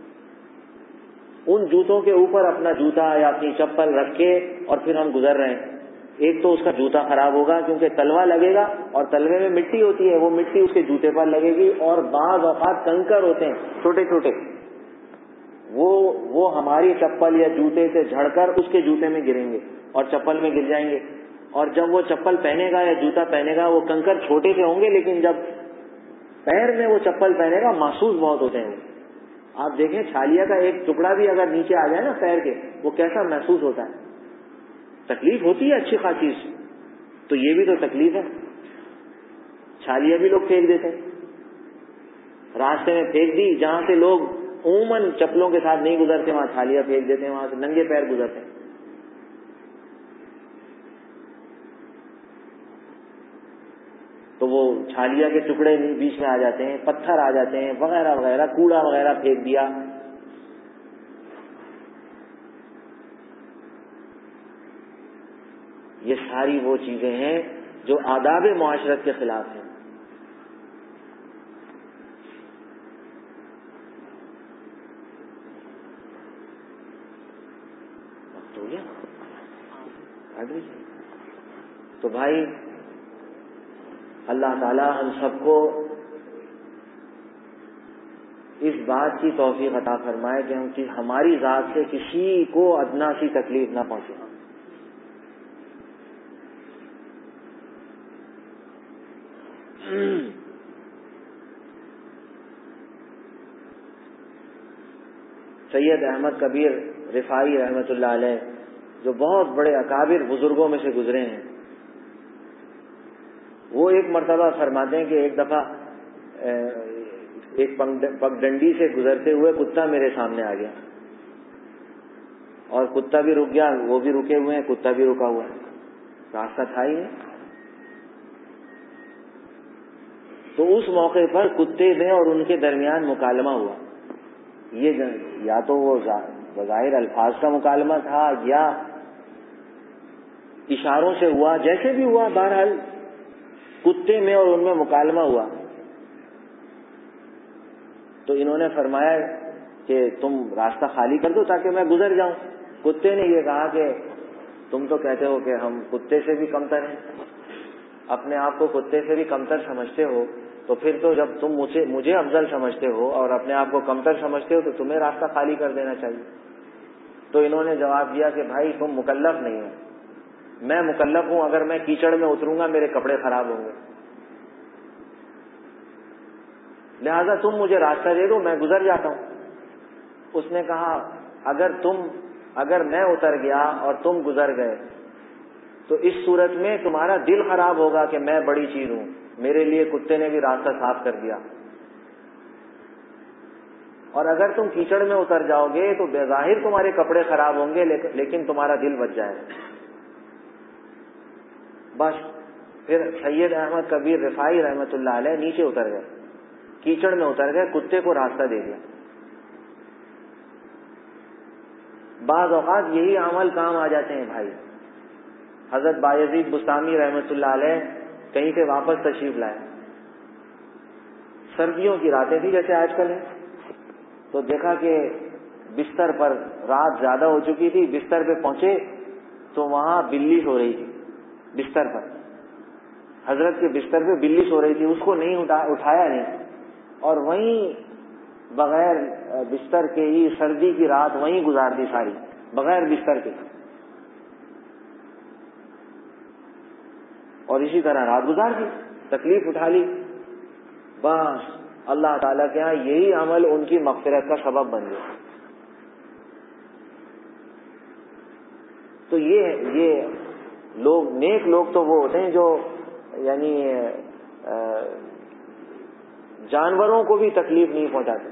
ان جوتوں کے اوپر اپنا جوتا یا اپنی چپل رکھ کے اور پھر ہم گزر رہے ہیں, ایک تو اس کا جوتا خراب ہوگا کیونکہ تلوا لگے گا اور تلوے میں مٹی ہوتی ہے, وہ مٹی اس کے جوتے پر لگے گی, اور بعض اوقات کنکر ہوتے ہیں چھوٹے چھوٹے, وہ وہ ہماری چپل یا جوتے سے جھڑ کر اس کے جوتے میں گریں گے اور چپل میں گر جائیں گے. اور جب وہ چپل پہنے گا یا جوتا پہنے گا, وہ کنکر چھوٹے سے ہوں گے لیکن جب پیر میں وہ چپل پہنے گا محسوس بہت ہوتے ہیں. آپ دیکھیں چھالیا کا ایک ٹکڑا بھی اگر نیچے آ جائے نا پیر کے, وہ کیسا محسوس ہوتا ہے, تکلیف ہوتی ہے اچھی خاصی. تو یہ بھی تو تکلیف ہے. چھالیا بھی لوگ پھینک دیتے ہیں, راستے میں پھینک دی, جہاں سے لوگ عموماً چپلوں کے ساتھ نہیں گزرتے وہاں چھالیا پھینک دیتے ہیں, وہاں سے ننگے پیر گزرتے ہیں. تو وہ چھالیا کے ٹکڑے بیچ میں آ جاتے ہیں, پتھر آ جاتے ہیں وغیرہ وغیرہ, کوڑا وغیرہ پھینک دیا. یہ ساری وہ چیزیں ہیں جو آداب معاشرت کے خلاف ہیں. تو بھائی اللہ تعالی ہم سب کو اس بات کی توفیق عطا فرمائے کہ ہم ہماری ذات سے کسی کو ادنا سی تکلیف نہ پہنچے. سید احمد کبیر رفاعی رحمۃ اللہ علیہ, جو بہت بڑے اکابر بزرگوں میں سے گزرے ہیں, وہ ایک مرتبہ فرماتے ہیں کہ ایک دفعہ ایک پگڈنڈی سے گزرتے ہوئے کتا میرے سامنے آ گیا, اور کتا بھی رک گیا, وہ بھی رکے ہوئے ہیں, کتا بھی رکا ہوا ہے, راستہ تھا ہی نہیں. تو اس موقع پر کتے میں اور ان کے درمیان مکالمہ ہوا. یہ یا تو وہ بظاہر الفاظ کا مکالمہ تھا یا اشاروں سے ہوا, جیسے بھی ہوا بہرحال کتے میں اور ان میں مکالمہ ہوا. تو انہوں نے فرمایا کہ تم راستہ خالی کر دو تاکہ میں گزر جاؤں. کتے نے یہ کہا کہ تم تو کہتے ہو کہ ہم کتے سے بھی کمتر ہیں, اپنے آپ کو کتے سے بھی کمتر سمجھتے ہو, تو پھر تو جب تم مجھے مجھے افضل سمجھتے ہو اور اپنے آپ کو کمتر سمجھتے ہو تو تمہیں راستہ خالی کر دینا چاہیے. تو انہوں نے جواب دیا کہ بھائی تم مکلف نہیں ہو, میں مکلف ہوں, اگر میں کیچڑ میں اتروں گا میرے کپڑے خراب ہوں گے, لہذا تم مجھے راستہ دے دو, میں گزر جاتا ہوں. اس نے کہا اگر تم اگر میں اتر گیا اور تم گزر گئے تو اس صورت میں تمہارا دل خراب ہوگا کہ میں بڑی چیز ہوں, میرے لیے کتے نے بھی راستہ صاف کر دیا. اور اگر تم کیچڑ میں اتر جاؤ گے تو بظاہر تمہارے کپڑے خراب ہوں گے لیکن تمہارا دل بچ جائے گا. بس پھر سید احمد کبیر رفاعی رحمۃ اللہ علیہ نیچے اتر گئے، کیچڑ میں اتر گئے، کتے کو راستہ دے دیا. بعض اوقات یہی عمل کام آ جاتے ہیں بھائی. حضرت بایزید بستامی رحمۃ اللہ علیہ کہیں سے واپس تشریف لائے، سردیوں کی راتیں تھی جیسے آج کل ہے، تو دیکھا کہ بستر پر رات زیادہ ہو چکی تھی، بستر پہ پہنچے تو وہاں بلی سو رہی تھی بستر پر. حضرت کے بستر پہ بلی سو رہی تھی، اس کو نہیں اٹھایا نہیں، اور وہیں بغیر بستر کے ہی سردی کی رات وہیں گزار دی ساری، بغیر بستر کے، اور اسی طرح رات گزار دی، تکلیف اٹھا لی. بس اللہ تعالیٰ کے ہاں یہی عمل ان کی مغفرت کا سبب بن گیا. تو یہ یہ لوگ نیک لوگ تو وہ ہوتے ہیں جو یعنی جانوروں کو بھی تکلیف نہیں پہنچاتے.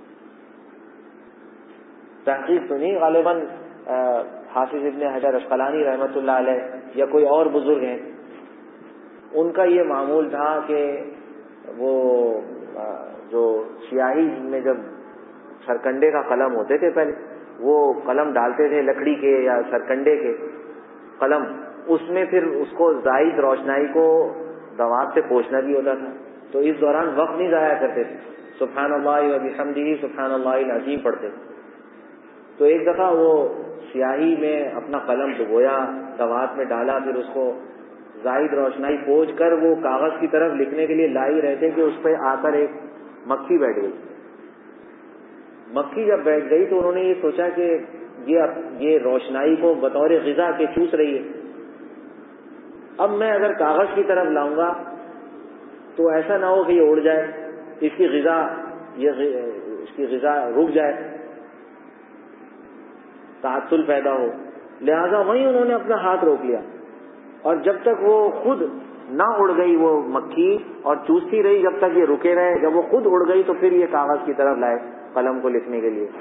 تحقیق تو نہیں، غالباً حافظ ابن حجر عسقلانی رحمۃ اللہ علیہ یا کوئی اور بزرگ ہیں، ان کا یہ معمول تھا کہ وہ جو سیاہی میں جب سرکنڈے کا قلم ہوتے تھے پہلے، وہ قلم ڈالتے تھے لکڑی کے یا سرکنڈے کے قلم، اس میں پھر اس کو زائد روشنائی کو دوات سے پوچھنا بھی ہوتا تھا. تو اس دوران وقت نہیں ضائع کرتے تھے، سبحان اللہ و بحمدہ سبحان اللہ العظیم پڑھتے. تو ایک دفعہ وہ سیاہی میں اپنا قلم ڈبویا، دوات میں ڈالا، پھر اس کو زائد روشنائی پوچھ کر وہ کاغذ کی طرف لکھنے کے لیے لائی رہتے کہ اس پہ آ کر ایک مکھی بیٹھ گئی. مکھی جب بیٹھ گئی تو انہوں نے یہ سوچا کہ یہ یہ روشنائی کو بطور غذا کے چوس رہی ہے، اب میں اگر کاغذ کی طرف لاؤں گا تو ایسا نہ ہو کہ یہ اڑ جائے، اس کی غذا یہ اس کی غذا رک جائے، تعطل پیدا ہو. لہذا وہیں انہوں نے اپنا ہاتھ روک لیا، اور جب تک وہ خود نہ اڑ گئی وہ مکھی اور چوستی رہی جب تک یہ رکے رہے، جب وہ خود اڑ گئی تو پھر یہ کاغذ کی طرف لائے قلم کو لکھنے کے لیے.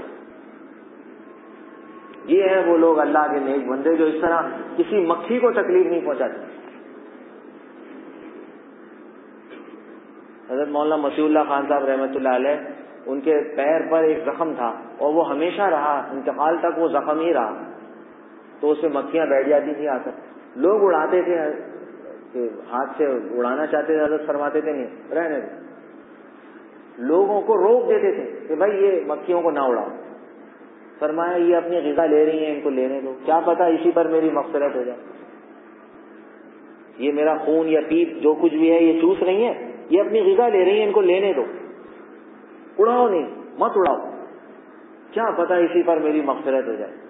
یہ ہے وہ لوگ اللہ کے نیک بندے جو اس طرح کسی مکھی کو تکلیف نہیں پہنچاتے. حضرت مولانا مسیح اللہ خان صاحب رحمۃ اللہ علیہ، ان کے پیر پر ایک زخم تھا اور وہ ہمیشہ رہا، انتقال تک وہ زخم ہی رہا، تو اس پہ مکھیاں بیٹھ جاتی تھی آ کر. لوگ اڑاتے تھے کہ ہاتھ سے اڑانا چاہتے تھے، حضرت فرماتے تھے نہیں رہنے دو، لوگوں کو روک دیتے تھے کہ بھائی یہ مکھیوں کو نہ اڑاؤ. فرمایا یہ اپنی غذا لے رہی ہیں، ان کو لینے دو، کیا پتا اسی پر میری مغفرت ہو جائے. یہ میرا خون یا پیپ جو کچھ بھی ہے یہ چوس رہی ہیں، یہ اپنی غذا لے رہی ہیں، ان کو لینے دو، اڑاؤ نہیں، مت اڑاؤ، کیا پتا اسی پر میری مغفرت ہو جائے.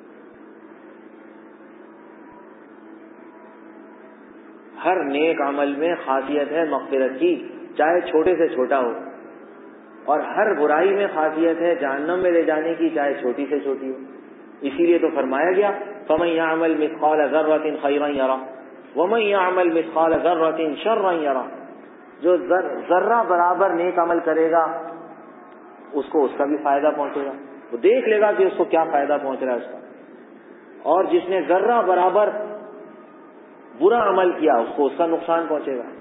ہر نیک عمل میں خاصیت ہے مغفرت کی، چاہے چھوٹے سے چھوٹا ہو، اور ہر برائی میں خاصیت ہے جہنم میں لے جانے کی، چاہے چھوٹی سے چھوٹی ہو. اسی لیے تو فرمایا گیا فَمَن يَعْمَلْ مِثْقَالَ ذَرَّةٍ خَيْرًا يَرَهُ وَمَن يَعْمَلْ مِثْقَالَ ذَرَّةٍ شَرًّا يَرَهُ. جو ذرہ برابر نیک عمل کرے گا اس کو اس کا بھی فائدہ پہنچے گا، وہ دیکھ لے گا کہ اس کو کیا فائدہ پہنچ رہا ہے اس کا. اور جس نے ذرہ برابر برا عمل کیا اس کو اس کا نقصان پہنچے گا.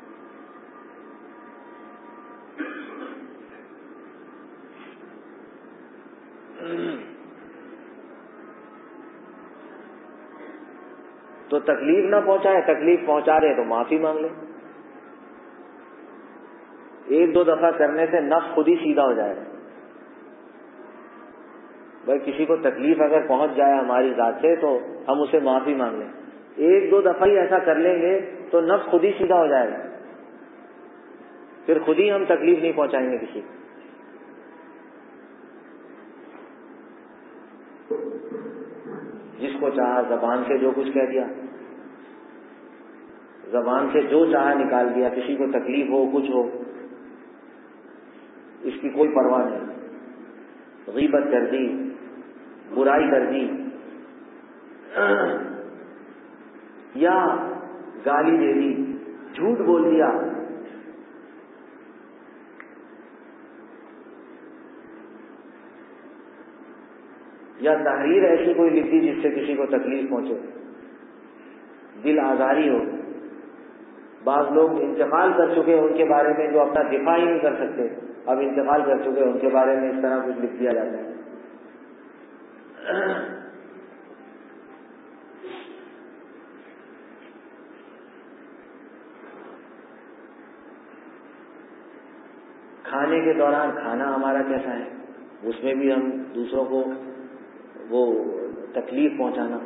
تو تکلیف نہ پہنچائے، تکلیف پہنچا رہے تو معافی مانگ لے. ایک دو دفعہ کرنے سے نفس خود ہی سیدھا ہو جائے گا. بھائی کسی کو تکلیف اگر پہنچ جائے ہماری ذات سے تو ہم اسے معافی مانگ لیں. ایک دو دفعہ ہی ایسا کر لیں گے تو نفس خود ہی سیدھا ہو جائے گا، پھر خود ہی ہم تکلیف نہیں پہنچائیں گے کسی کو. جس کو چاہا زبان سے جو کچھ کہہ دیا، زبان سے جو چاہا نکال دیا، کسی کو تکلیف ہو کچھ ہو اس کی کوئی پرواہ نہیں. غیبت کر دی، برائی کر دی، یا گالی دے دی، جھوٹ بول دیا، یا تحریر ایسی کوئی لکھ دی جس سے کسی کو تکلیف پہنچے، دل آزاری ہو، بعض لوگ انتقال کر چکے ان کے بارے میں جو اپنا دفاع ہی نہیں کر سکتے، اب انتقال کر چکے ان کے بارے میں اس طرح کچھ لکھ دیا جاتا ہے۔ کھانے کے دوران کھانا ہمارا کیسا ہے، اس میں بھی ہم دوسروں کو وہ تکلیف پہنچانا،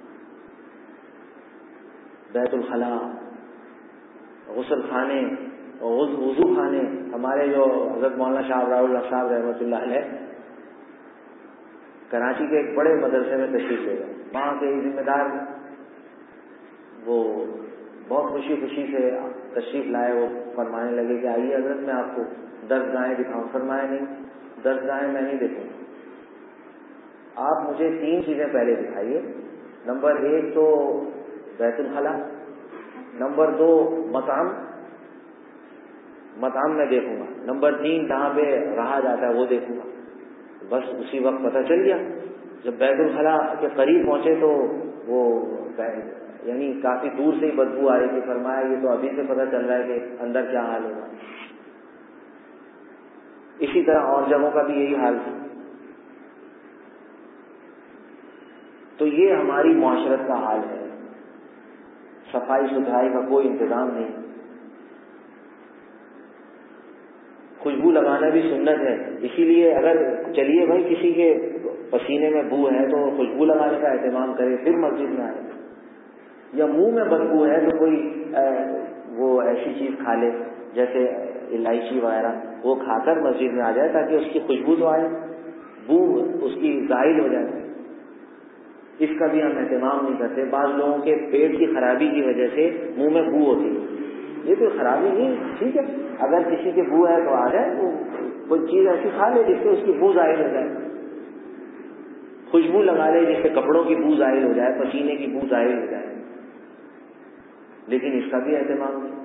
بیت الخلاء، غسل خانے، وضو خانے، ہمارے جو حضرت مولانا شاہ راؤل صاحب رحمۃ اللہ علیہ کراچی کے ایک بڑے مدرسے میں تشریف لے گئے، وہاں کے ذمہ دار وہ بہت خوشی خوشی سے تشریف لائے، وہ فرمانے لگے کہ آئیے حضرت میں آپ کو درس گاہیں دکھاؤں۔ فرمایا نہیں، درس گاہیں میں نہیں دیکھوں، آپ مجھے تین چیزیں پہلے دکھائیے، نمبر ایک تو بیت الخلاء، نمبر دو مطعم مطعم میں دیکھوں گا، نمبر تین جہاں پہ رہا جاتا ہے وہ دیکھوں گا۔ بس اسی وقت پتہ چل گیا، جب بیت الخلاء کے قریب پہنچے تو وہ یعنی کافی دور سے ہی بدبو آ رہی تھی۔ فرمایا یہ تو ابھی سے پتہ چل رہا ہے کہ اندر کیا حال ہوگا۔ اسی طرح اور جگہوں کا بھی یہی حال تھا۔ تو یہ ہماری معاشرت کا حال ہے، صفائی ستھرائی کا کوئی انتظام نہیں۔ خوشبو لگانا بھی سنت ہے، اسی لیے اگر چلیے بھائی کسی کے پسینے میں بو ہے تو خوشبو لگانے کا اہتمام کرے پھر مسجد میں آئے، یا منہ میں بدبو ہے تو کوئی وہ ایسی چیز کھا لے جیسے الائچی وغیرہ، وہ کھا کر مسجد میں آ جائے تاکہ اس کی خوشبو تو آئے، بو اس کی زائل ہو جائے۔ اس کا بھی ہم اہتمام نہیں کرتے۔ بعض لوگوں کے پیٹ کی خرابی کی وجہ سے منہ میں بو ہوتی ہے، یہ کوئی خرابی نہیں، ٹھیک ہے، اگر کسی کے بو ہے تو آ جائے، وہ کوئی چیز ایسی کھا لے جس سے اس کی بو ظاہر ہو جائے، خوشبو لگا لے جس سے کپڑوں کی بو ظاہر ہو جائے، پسینے کی بو ظاہر ہو جائے، لیکن اس کا بھی اہتمام نہیں۔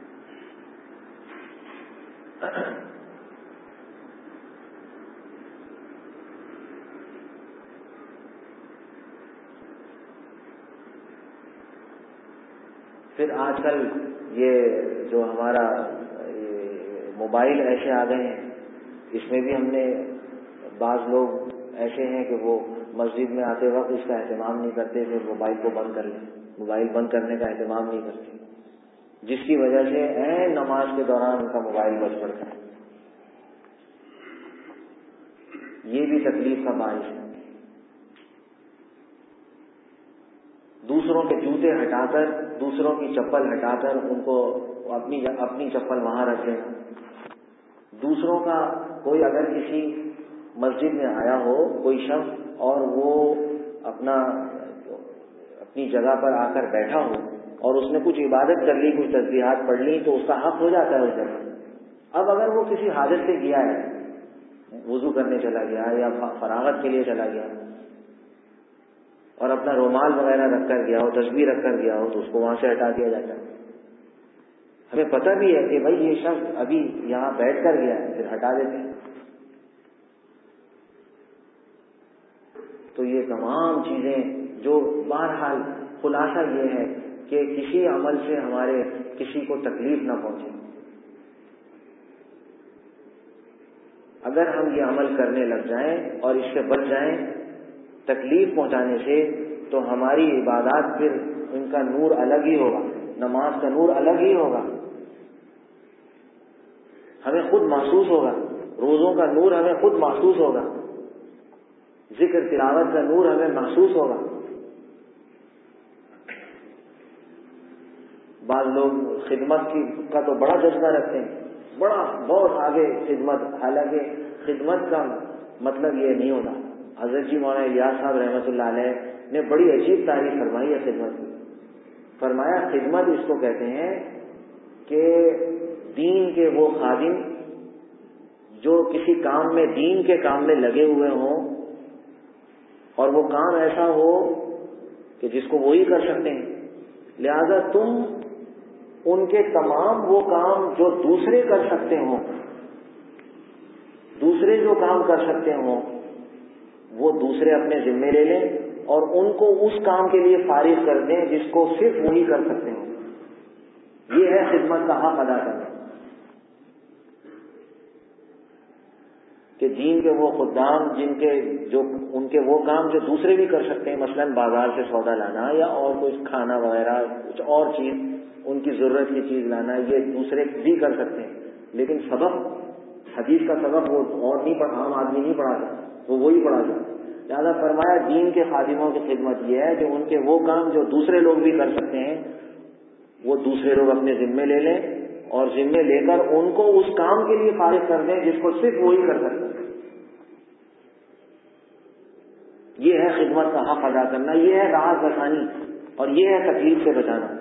پھر آج کل یہ جو ہمارا موبائل ایسے آ گئے ہیں، اس میں بھی ہم نے بعض لوگ ایسے ہیں کہ وہ مسجد میں آتے وقت اس کا اہتمام نہیں کرتے کہ موبائل کو بند کر لیں، موبائل بند کرنے کا اہتمام نہیں کرتے، جس کی وجہ سے عین نماز کے دوران ان کا موبائل بج پڑتا ہے۔ یہ بھی تکلیف کا باعث ہے۔ دوسروں کے جوتے ہٹا کر، دوسروں کی چپل ہٹا کر ان کو اپنی اپنی چپل وہاں رکھ دینا۔ دوسروں کا کوئی اگر کسی مسجد میں آیا ہو کوئی شخص اور وہ اپنا اپنی جگہ پر آ کر بیٹھا ہو اور اس نے کچھ عبادت کر لی، کچھ تسبیحات پڑھ لی تو اس کا حق ہو جاتا ہے اس جگہ۔ اب اگر وہ کسی حاجت سے گیا ہے، وضو کرنے چلا گیا یا فراغت کے لیے چلا گیا اور اپنا رومال وغیرہ رکھ کر گیا ہو، تسبیح رکھ کر گیا ہو، تو اس کو وہاں سے ہٹا دیا جاتا ہے۔ ہمیں پتہ بھی ہے کہ بھائی یہ شخص ابھی یہاں بیٹھ کر گیا ہے، پھر ہٹا دیتے ہیں۔ تو یہ تمام چیزیں جو بہرحال خلاصہ یہ ہے کہ کسی عمل سے ہمارے کسی کو تکلیف نہ پہنچے۔ اگر ہم یہ عمل کرنے لگ جائیں اور اس سے بچ جائیں تکلیف پہنچانے سے، تو ہماری عبادات پھر ان کا نور الگ ہی ہوگا، نماز کا نور الگ ہی ہوگا، ہمیں خود محسوس ہوگا، روزوں کا نور ہمیں خود محسوس ہوگا، ذکر تلاوت کا نور ہمیں محسوس ہوگا۔ بعض لوگ خدمت کی کا تو بڑا جذبہ رکھتے ہیں، بڑا بہت آگے خدمت، حالانکہ خدمت کا مطلب یہ نہیں ہوتا۔ حضرت جی مولانا الیاس صاحب رحمۃ اللہ علیہ نے بڑی عجیب تعریف فرمائی ہے خدمت کی۔ فرمایا خدمت اس کو کہتے ہیں کہ دین کے وہ خادم جو کسی کام میں، دین کے کام میں لگے ہوئے ہوں اور وہ کام ایسا ہو کہ جس کو وہی کر سکتے ہیں، لہذا تم ان کے تمام وہ کام جو دوسرے کر سکتے ہوں، دوسرے جو کام کر سکتے ہوں، وہ دوسرے اپنے ذمے لے لیں اور ان کو اس کام کے لیے فارغ کر دیں جس کو صرف وہی کر سکتے ہوں۔ یہ ہے خدمت کا حق ادا کرنا، کہ دین کے وہ خدام جن کے جو ان کے وہ کام جو دوسرے بھی کر سکتے ہیں، مثلا بازار سے سودا لانا یا اور کچھ کھانا وغیرہ کچھ اور چیز ان کی ضرورت کی چیز لانا، یہ دوسرے بھی کر سکتے ہیں، لیکن سبق حدیث کا سبق وہ اور نہیں پڑھا، عام آدمی نہیں پڑھا سکتا، وہ وہی پڑھا سکتا۔ لہٰذا فرمایا دین کے خادموں کی خدمت یہ ہے کہ ان کے وہ کام جو دوسرے لوگ بھی کر سکتے ہیں وہ دوسرے لوگ اپنے ذمے لے لیں، اور ذمے لے کر ان کو اس کام کے لیے فارغ کر دیں جس کو صرف وہی کر سکتے ہیں۔ یہ ہے خدمت کا حق ادا کرنا، یہ ہے راحت رسانی، اور یہ ہے تکلیف سے بچانا۔